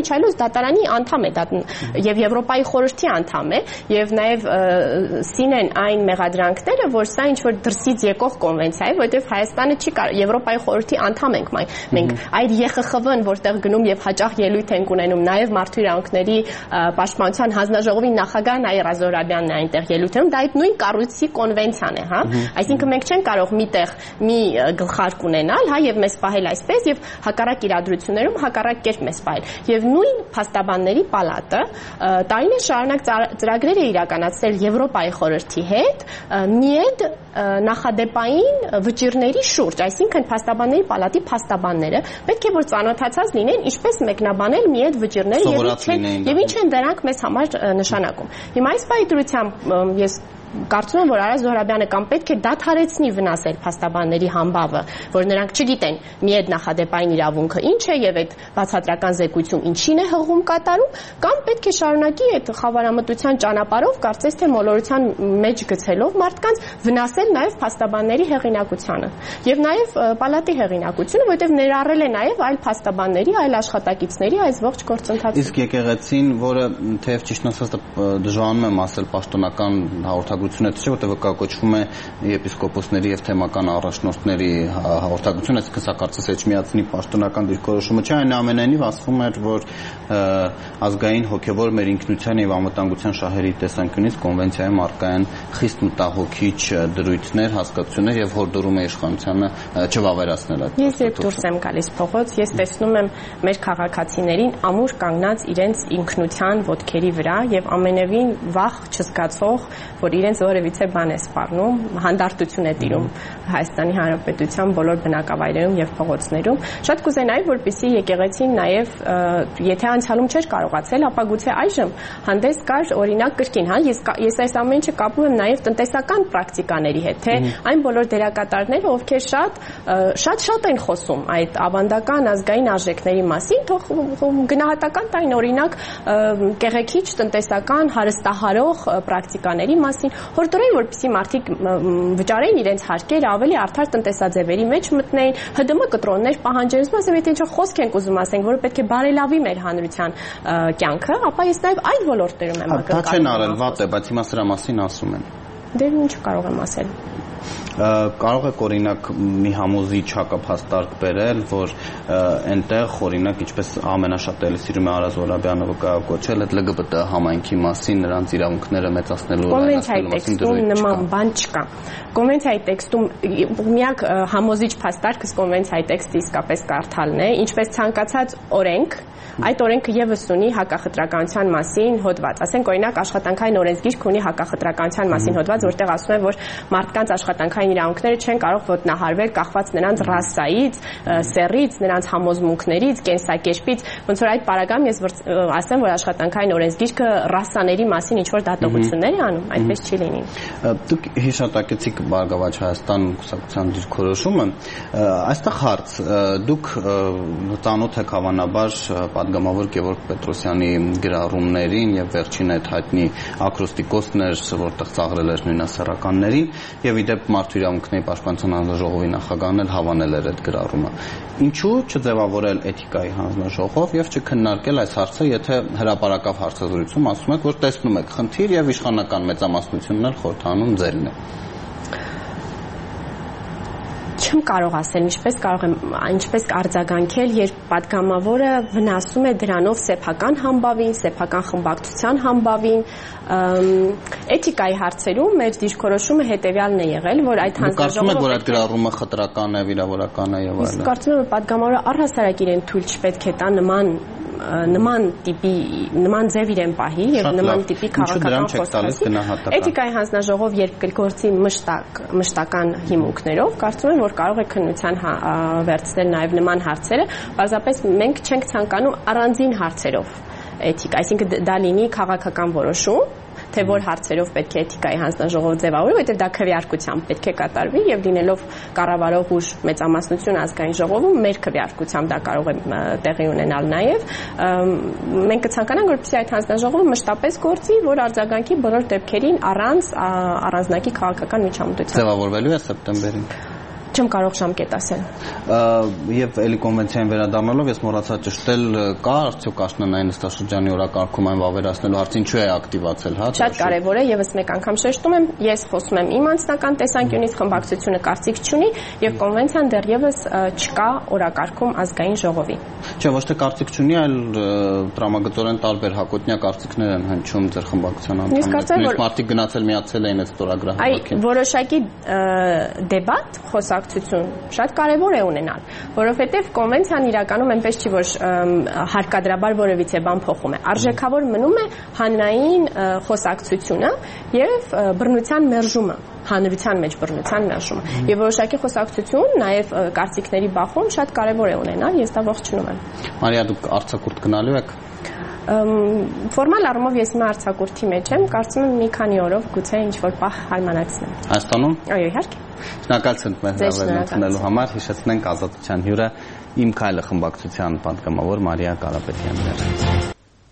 Միչայլոս դատարանի անդամ է եւ Եվրոպայի խորհրդի անդամ է եւ նաեւ սին են այն մեղադրանքները, որ սա ինչ որ դրսից եկող կոնվենցիա է, որովհետեւ Հայաստանը չի կարող Եվրոպայի խորհրդի անդամ ենք մենք այդ ԵԽԽՎ-ն որտեղ գնում եւ հաճախ ելույթ ենք ունենում նաեւ մարդու իրավունքների պաշտպանության հանձնաժողովի նախագահ Նաիրա Զոհրաբյանն է այնտեղ ելույթ ունում, դա այդ նույն կառույցի կոնվենցիան է, հա, այսինքն մենք չենք կարող միտեղ մի գլխարկ ունենալ, հա, եւ մեզ պահել այսպես եւ հակառակ իրադրություններում հակառակ կերպ մեզ պահել եւ նույն փաստաբանների պալատը տարիներ շարունակ ծրագրեր է իրականացրել Եվրոպայի խորհրդի հետ միեդ նախադեպային վճիռների շուրջ, այսինքն փաստաբանների պալատի փաստաբանները պետք է որ ծանոթացած լինեն ինչպես մեկնաբանել միեդ վճիռները եւ ինչ են դրանք մեզ համար նշանակում։ Հիմա այս պայծրությամբ ես կարծում եմ, որ Արա Զոհրաբյանը կամ պետք է դադարեցնի վնասել փաստաբանների համբավը, որ նրանք չգիտեն միեդ նախադեպային իրավունքը ինչ է եւ այդ բացատրական զեկույցում ինչին է հղում կատարում, կամ պետք է շարունակի այդ խավարամտության ճանապարհով կարծես թե մոլորության մեջ գցելով մարդկանց վնասել նաեւ փաստաբանների հեղինակությանը եւ նաեւ պալատի հեղինակությունը, որովհետեւ ներառել է նաեւ այլ փաստաբանների, այլ աշխատակիցների այս ողջ գործընթացը։ Իսկ եկեղեցին, որը թեև ճիշտ ասած դժվարանում եմ ասել պաշտոնական հաղորդագրությունը չէ, որտեղ կոչվում է եպիսկոպոսների եւ թեմական առաջնորդների հաղորդագրություն, այսինքն սա կարծես էջմիածնի պաշտոնական դիրքորոշումը չէ, այնուամենայնիվ ասվում էր, որ ազգային հոգեվոր մեր ինքնության եւ անվտանգության շահերի տեսանկյունից կոնվենցիայում առկա են խիստ մտահոգիչ դրույթներ, հասկացություններ եւ հորդորում է իշխանությանը չվավերացնել այդ։ Ես երբ դուրս եմ գալիս փողոց, ես տեսնում եմ մեր քաղաքացիներին ամուր կանգնած իրենց ինքնության ոտքերի վրա եւ ամենևին վախ չզգացող, որ իրենց որևիցե բան է սպառնում, հանդարտություն է տիրում Հայաստանի Հանրապետության բոլոր բնակավայրերում եւ փողոցներում։ Շատ կուզենայի, որպեսզի եկեղեցին նաեւ եթե անցյալում չէր կարողացել, ապա գուցե այժմ հանդես գար օրինակ կրկին, հա, ես այս ամեն ինչը կապում եմ նաեւ տնտեսական պրակտիկաների հետ, թե այն բոլոր դերակատարները, ովքեր շատ են խոսում այդ ավանդական ազգային արժեքների մասին, թող գնահատական տային օրինակ կեղեքիչ տնտեսական հարստահարող պրակտիկաների մասին, հորդորեն, որպեսզի մարդիկ վճարեն իրենց հարկերը, ավելի արդար տնտեսաձևերի մեջ մտնեին, ՀԴՄ կտրոններ պահանջեն, ասեմ, եթե ինչ խոսք ենք ուզում ասենք, որը պետք է բարելավի մեր հանրության կյանքը, ապա ես նաև այդ ոլորտներում եմ ակնկալում։ Դա չեն արել, վատ է, բայց հիմա սրա մասին ասում են։ Դե ինչ կարող եմ ասել։ Կարող եք օրինակ մի համոզիչ հակափաստարկ բերել, որ այնտեղ օրինակ ինչպես ամենաշատ էլի սիրում է Արա Զոհրաբյանը վկայակոչել այդ ԼԳԲՏ համայնքի մասին, նրանց իրավունքները մեծացնելու կոնվենցիայի տեքստում նման բան չկա։ Կոնվենցիայի տեքստում միակ համոզիչ փաստարկը կոնվենցիայի տեքստը իսկապես կարդալն է, ինչպես ցանկացած օրենք, այդ օրենքը եւս ունի հակախտրականության մասին հոդված։ Ասենք օրինակ աշխատանքային օրենսգիրք ունի հակախտրականության մասին հոդված, որտեղ ասում է, որ մարդկանց աշխատանքային իրավունքները չեն կարող ոտնահարվել կախված նրանց ռասայից, սեռից, նրանց համոզմունքներից, կենսակերպից։ Ոնց որ այդ պարագայում ես ասեմ, որ աշխատանքային օրենսգիրքը ռասաների մասին ինչ որ դատողություններ է անում, այդպես չի լինի։ Դուք հիշատակեցիք Բարգավաճ Հայաստան կուսակցության դիրքորոշումը, այստեղ հարց, դուք ծանոթ եք հավանաբար պատգամավոր Գևորգ Պետրոսյանի գրառումներին եւ վերջին այդ հայտնի ակրոստիկոսներ, որտեղ ծաղրել էր նույնասեռականներին եւ իդեպ մարդու իրավունքների պաշտպանության հանձնաժողովի նախագահն էլ հավանել էր այդ գրառումը։ Ինչու չձևավորել էթիկայի հանձնաժողով եւ չքննարկել այս հարցը, եթե հրապարակավ հարցազրույցում ասում եք, որ տեսնում եք խնդիր եւ իշխանական մեծամասնությունն էլ խորհրդանում ձերն է։ Չեմ կարող ասել, ինչպես արձագանքել, երբ պատգամավորը վնասում է դրանով սեփական համբավին, սեփական խմբակցության համբավին, էթիկայի հարցերում մեր դիրքորոշումը հետեւյալն է եղել, որ այդ հանձնաժողովը կարծում եք, որ այդ գրառումը խտրական է, վիրավորական է եւ այլն։ Իսկ կարծում եմ, որ պատգամավորը առհասարակ իրեն թույլ չպետք է տա նման ձև իրեն պահի եւ նման տիպի քաղաքական խոսքերի։ Էթիկայի հանձնաժողով երբ կգործի մշտական հիմունքներով, կարծում եմ, որ կարող է քննության վերցնել նաեւ նման հարցերը, պարզապես մենք չենք ցանկանում առանձին հարցերով էթիկա, այսինքն դա լինի քաղաքական որոշում, թե որ հարցերով պետք է էթիկայի հանձնաժողով ձևավորի, որովհետև դա քվեարկությամբ պետք է կատարվի եւ լինելով կառավարող ուժ մեծամասնություն ազգային ժողովում, մեր քվեարկությամբ դա կարող է տեղի ունենալ նաեւ։ Մենք կցանկանանք, որպեսզի այդ հանձնաժողովը մշտապես գործի, որ արձագանքի բոլոր դեպքերին առանց առանձնակի քաղաքական միջամտության։ Ձևավորվելու է սեպտեմբերին։ Չեմ կարող ժամկետ ասել։ Եվ էլի կոնվենցիային վերադառնալով ես մոռացա ճշտել, կա արդյոք աշնանային նստաշրջանի օրակարգում այն վավերացնելու հարցը ինչու է ակտիվացել, հա։ Շատ կարևոր է, եւս մեկ անգամ շեշտում եմ, ես խոսում եմ իմ անձնական տեսանկյունից, խմբակցությունը կարծիք չունի եւ կոնվենցիան դեռևս չկա օրակարգում ազգային ժողովի։ Չէ, ոչ թե կարծիք չունի, այլ տրամագծորեն տարբեր հակոտնյա կարծիքներ են հնչում ձեր խմբակցության անդամներ։ Մարդիկ գնացել միացել էին այդ ստորագրահավաքին։ Որոշակի դեբատ, խոսակցություն շատ կարևոր է ունենալ, որովհետեւ կոնվենցիան իրականում այնպես չի, որ հարկադրաբար որևիցե բան փոխում է։ Արժեքավոր մնում է հանրային խոսակցությունը եւ բռնության մերժումը, հանրության մեջ բռնության մերժումը։ Եվ որոշակի խոսակցություն, նաեւ կարծիքների բախում շատ կարևոր է ունենալ, ես դա ողջունում եմ։ Մարիա, դուք արձակուրդ գնալու եք։ Ֆորմալ առումով ես հիմա արձակուրդի մեջ եմ, կարծում եմ մի քանի օրով գուցե ինչ-որ պահ հարմարացնեմ։ Հայաստանում։ Այո, իհարկե։ Շնորհակալություն մեր հրավերն ունելու համար, հիշեցնենք Ազատության հյուրը Իմ Քայլը խմբակցության պատգամավոր Մարիա Կարապետյանն էր։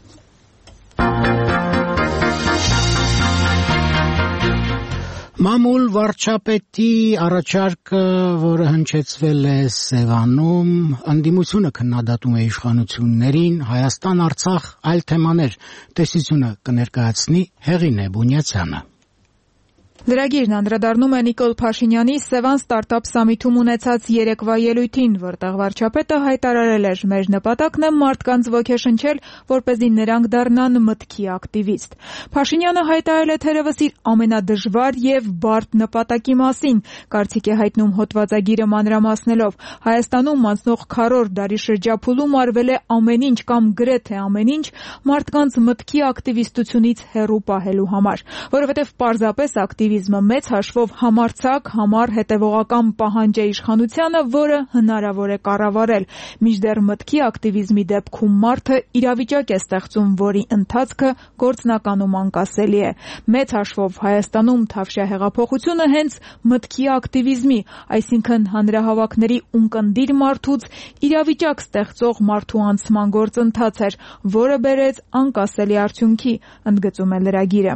Մամուլ վարչապետի առաջարկը, որը հնչեցվել է Սևանում, ընդդիմությունը քննադատում է իշխանություններին, Հայաստան-Արցախ այլ թեմաներ, տեսությունը կներկայացնի Հեղինե Բունյացյանը։ Լրագիրն անդրադառնում է Նիկոլ Փաշինյանի Սևան ստարտափ սամիթում ունեցած երեկվա ելույթին, որտեղ վարչապետը հայտարարել էր. «Մեր նպատակն է մարդկանց ոգեշնչել, որպեսզի նրանք դառնան մտքի ակտիվիստ»։ Փաշինյանը հայտարարել է թերևս իր ամենադժվար եւ բարդ նպատակի մասին, կարծիք է հայտնում հոդվածագիրը մանրամասնելով. Հայաստանում անցնող քառորդ դարի շրջափուլում արվել է ամեն ինչ կամ գրեթե ամեն ինչ մարդկանց մտքի ակտիվիստությունից հեռու պահելու համար, որովհետեւ պարզապես ակտիվիզմը մեծ հաշվով համարձակ, համառ հետևողական պահանջ է իշխանությանը, որը հնարավոր է կառավարել։ Մինչդեռ մտքի ակտիվիզմի դեպքում մարդը իրավիճակ է ստեղծում, որի ընթացքը գործնականում անկասելի է։ Մեծ հաշվով Հայաստանում Թավշյա հեղափոխությունը հենց մտքի ակտիվիզմի, այսինքն հանրահավաքների ունկնդիր մարդուց իրավիճակ ստեղծող մարդու անցման գործընթաց էր, որը բերեց անկասելի արդյունքի, ընդգծում է լրագիրը։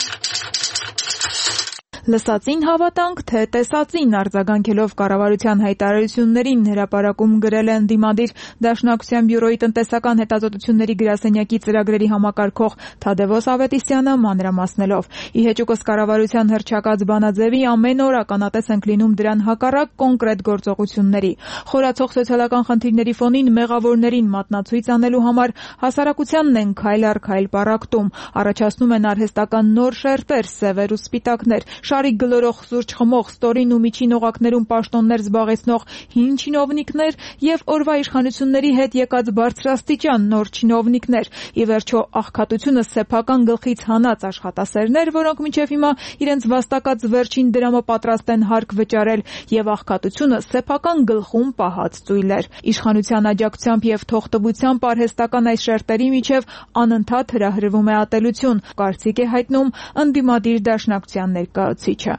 Լսածին հավատանք, թե տեսածին արձագանքելով կառավարության հայտարարություններին հրապարակում գրել է ընդդիմադիր Դաշնակցության բյուրոյի տնտեսական հետազոտությունների գրասենյակի ծրագրերի համակարգող Թադևոս Ավետիսյանը մանրամասնելով. «Ի հեճուկս կառավարության հռչակած բանաձևի ամեն օր ականատես ենք լինում դրան հակառակ կոնկրետ գործողությունների։ Խորացող սոցիալական խնդիրների ֆոնին մեղավորներին մատնացույց անելու համար հասարակությանն են քայլ առ քայլ պառակտում, առաջացնում են արհեստական նոր շերտեր, սևեր ու սպիտակներ, շարիկ գլորող սուրճ խմող, ստորին ու միջին օղակներում պաշտոններ զբաղեցնող հին չինովնիկներ եւ օրվա իշխանությունների հետ եկած բարձրաստիճան նոր չինովնիկներ, ի վերջո աղքատությունը սեփական գլխից հանած աշխատասերներ, որոնք մինչեւ հիմա իրենց վաստակած վերջին դրամը պատրաստ են հարկ վճարել, եւ աղքատությունը սեփական գլխում պահած ծույլեր։ Իշխանության աջակցությամբ եւ թողտվությամբ արհեստական այս շերտերի միջեւ անընդհատ հրահրվում է ատելություն, կարծիք է հայտնում ընդդիմադիր Դաշնակցության ներկայացուցիչը։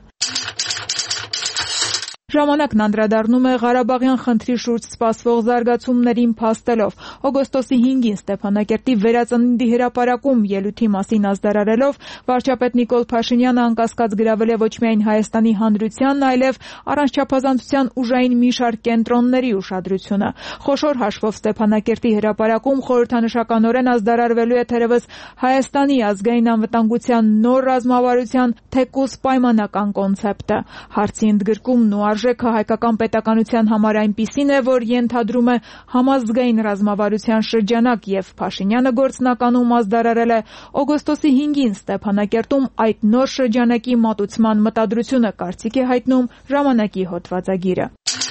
Ժամանակն անդրադառնում է Ղարաբաղյան խնդրի շուրջ սպասվող զարգացումներին փաստելով։ Օգոստոսի 5-ին Ստեփանակերտի վերածննդի հրապարակում ելույթի մասին ազդարարելով վարչապետ Նիկոլ Փաշինյանը անկասկած գրավել է ոչ միայն Հայաստանի հանրությանն, այլև առանց չափազանցության ուժային մի շարք կենտրոնների ուշադրությունը։ Խոշոր հաշվով Ստեփանակերտի հրապարակում խորհրդանշականորեն ազդարարվելու է թերևս Հայաստանի ազգային անվտանգության նոր ռազմավարության թեկուզ պայմանական կոնցեպտը։ Հարցի ընդգրկումն ու արժեքը հայկական պետականության համար այնպիսին է, որ ենթադրում է համազգային ռազմավարության շրջանակ եւ Փաշինյանը գործնականում ազդարարել է օգոստոսի 5-ին Ստեփանակերտում այդ նոր շրջանակի մատուցման մտադրությունը, կարծիք է հայտնում ժամանակի հոդվածագիրը։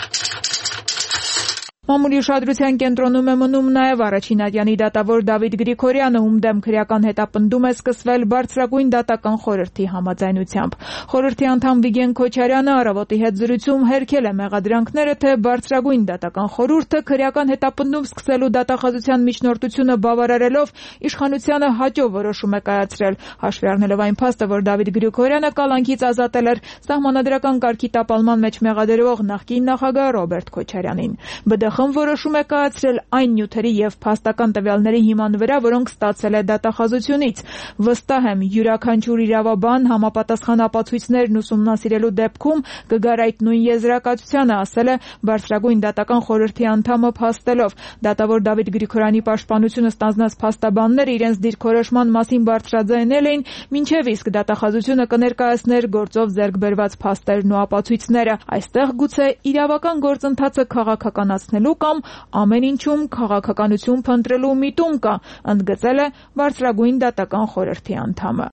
Մամուլի ուշադրության կենտրոնում է մնում նաև առաջին ատյանի դատավոր Դավիթ Գրիգորյանը, ում դեմ քրեական հետապնդում է սկսվել Բարձրագույն դատական խորհրդի համաձայնությամբ։ Խորհրդի անդամ Վիգեն Քոչարյանը առավոտի հետ զրույցում հերքել է մեղադրանքները, թե Բարձրագույն դատական խորհուրդը քրեական հետապնդում սկսելու դատախազության միջնորդությունը բավարարելով իշխանությանը հաջող որոշում է կայացրել, հաշվի առնելով այն փաստը, որ Դավիթ Գրիգորյանը կալանքից ազատել էր սահմանադրական կարգի տապալման մեջ մեղադրվող նախկին նախագահ Ռոբերտ Քոչարյանին։ ԼՂԽ-ն որոշում է կայացրել այն նյութերի եւ փաստական տվյալների հիման վրա, որոնք ստացել է դատախազությունից։ Վստահ եմ, յուրաքանչյուր իրավաբան համապատասխան ապացույցներն ուսումնասիրելու դեպքում կգար այդ նույն եզրակացությանը, ասել է Բարձրագույն դատական խորհրդի անդամը փաստելով։ Դատավոր Դավիթ Գրիգորյանի պաշտպանությունը ստանձնած փաստաբանները իրենց դիրքորոշման մասին բարձրաձայնել էին, մինչև իսկ դատախազությունը կներկայացներ գործով ձեռք բերված փաստերն ու ապացույցները։ Այստեղ գուցե իրավական գործընթացը քաղաքականացնելու կամ ամեն ինչում քաղաքականություն փնտրելու միտում կա, ընդգծել է Բարձրագույն դատական խորհրդի անդամը։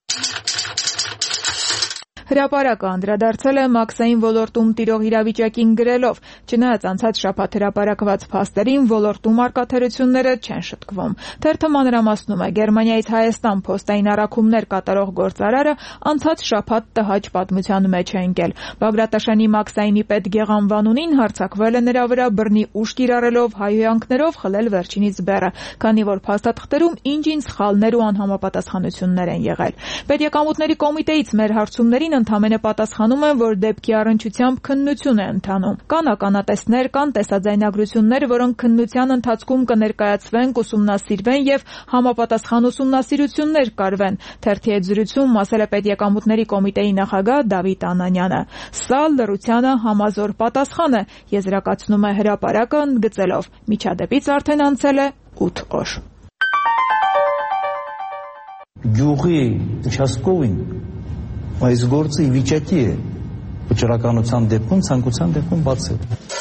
Հրապարակը անդրադարձել է մաքսային ոլորտում տիրող իրավիճակին գրելով. չնայած անցած շաբաթ հրապարակված փաստերին ոլորտում արկաթերությունները չեն շտկվում։ Թերթը մանրամասնում է Գերմանիայից Հայաստան փոստային առաքումներ կատարող գործարարը անցած շաբաթ տհաճ պատմության մեջ է ընկել։ Բագրատաշանի մաքսայինի պետ Գեղամ Վանունին հարձակվել է նրա վրա բռնի ուժ կիրառելով հայհոյանքներով խլել վերջինից բեռը, քանի որ փաստաթղթերում ինչ-ինչ սխալներ ու անհամապատասխանություններ են եղել։ Պետեկամուտների կոմիտեից մեր հարցումներին ընդամենը պատասխանում են, որ դեպքի առնչությամբ քննություն է ընթանում։ Կան ականատեսներ, կան տեսաձայնագրություններ, որոնք քննության ընթացքում կներկայացվեն, կուսումնասիրվեն եւ համապատասխան ուսումնասիրություններ կարվեն։ Թերթի հետ զրույցում ասել է Պետեկամուտների կոմիտեի նախագահ Դավիթ Անանյանը։ Սա լռությանը համազոր պատասխան է, եզրակացնում է հրապարակը ընդգծելով. միջադեպից արդեն անցել է 8 օր։ Գյուղի участковին այս գործը ի վիճակի է վճռականության դեպքում, ցանկության դեպքում բացել։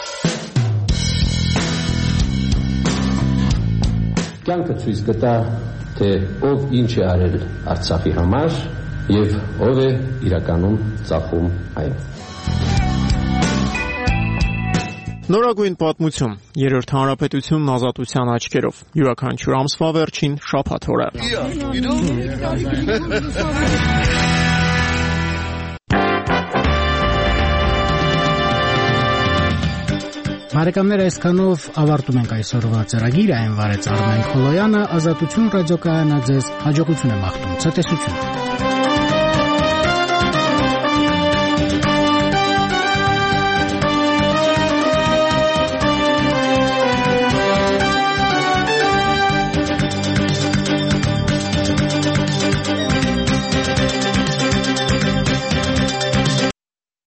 Կյանքը ցույց կտա, թե ով ինչ է արել Արցախի համար եւ ով է իրականում ծախում այն։ Նորագույն պատմություն, երրորդ հանրապետությունն ազատության աչքերով, յուրաքանչյուր ամսվա վերջին շաբաթ օրը։ Բարեկամներ, այսքանով ավարտում ենք այսօրվա ծրագիրը, այն վարեց Արմեն Խոլոյանը, Ազատություն ռադիոկայանը ձեզ հաջողություն է մաղթում, ցտեսություն։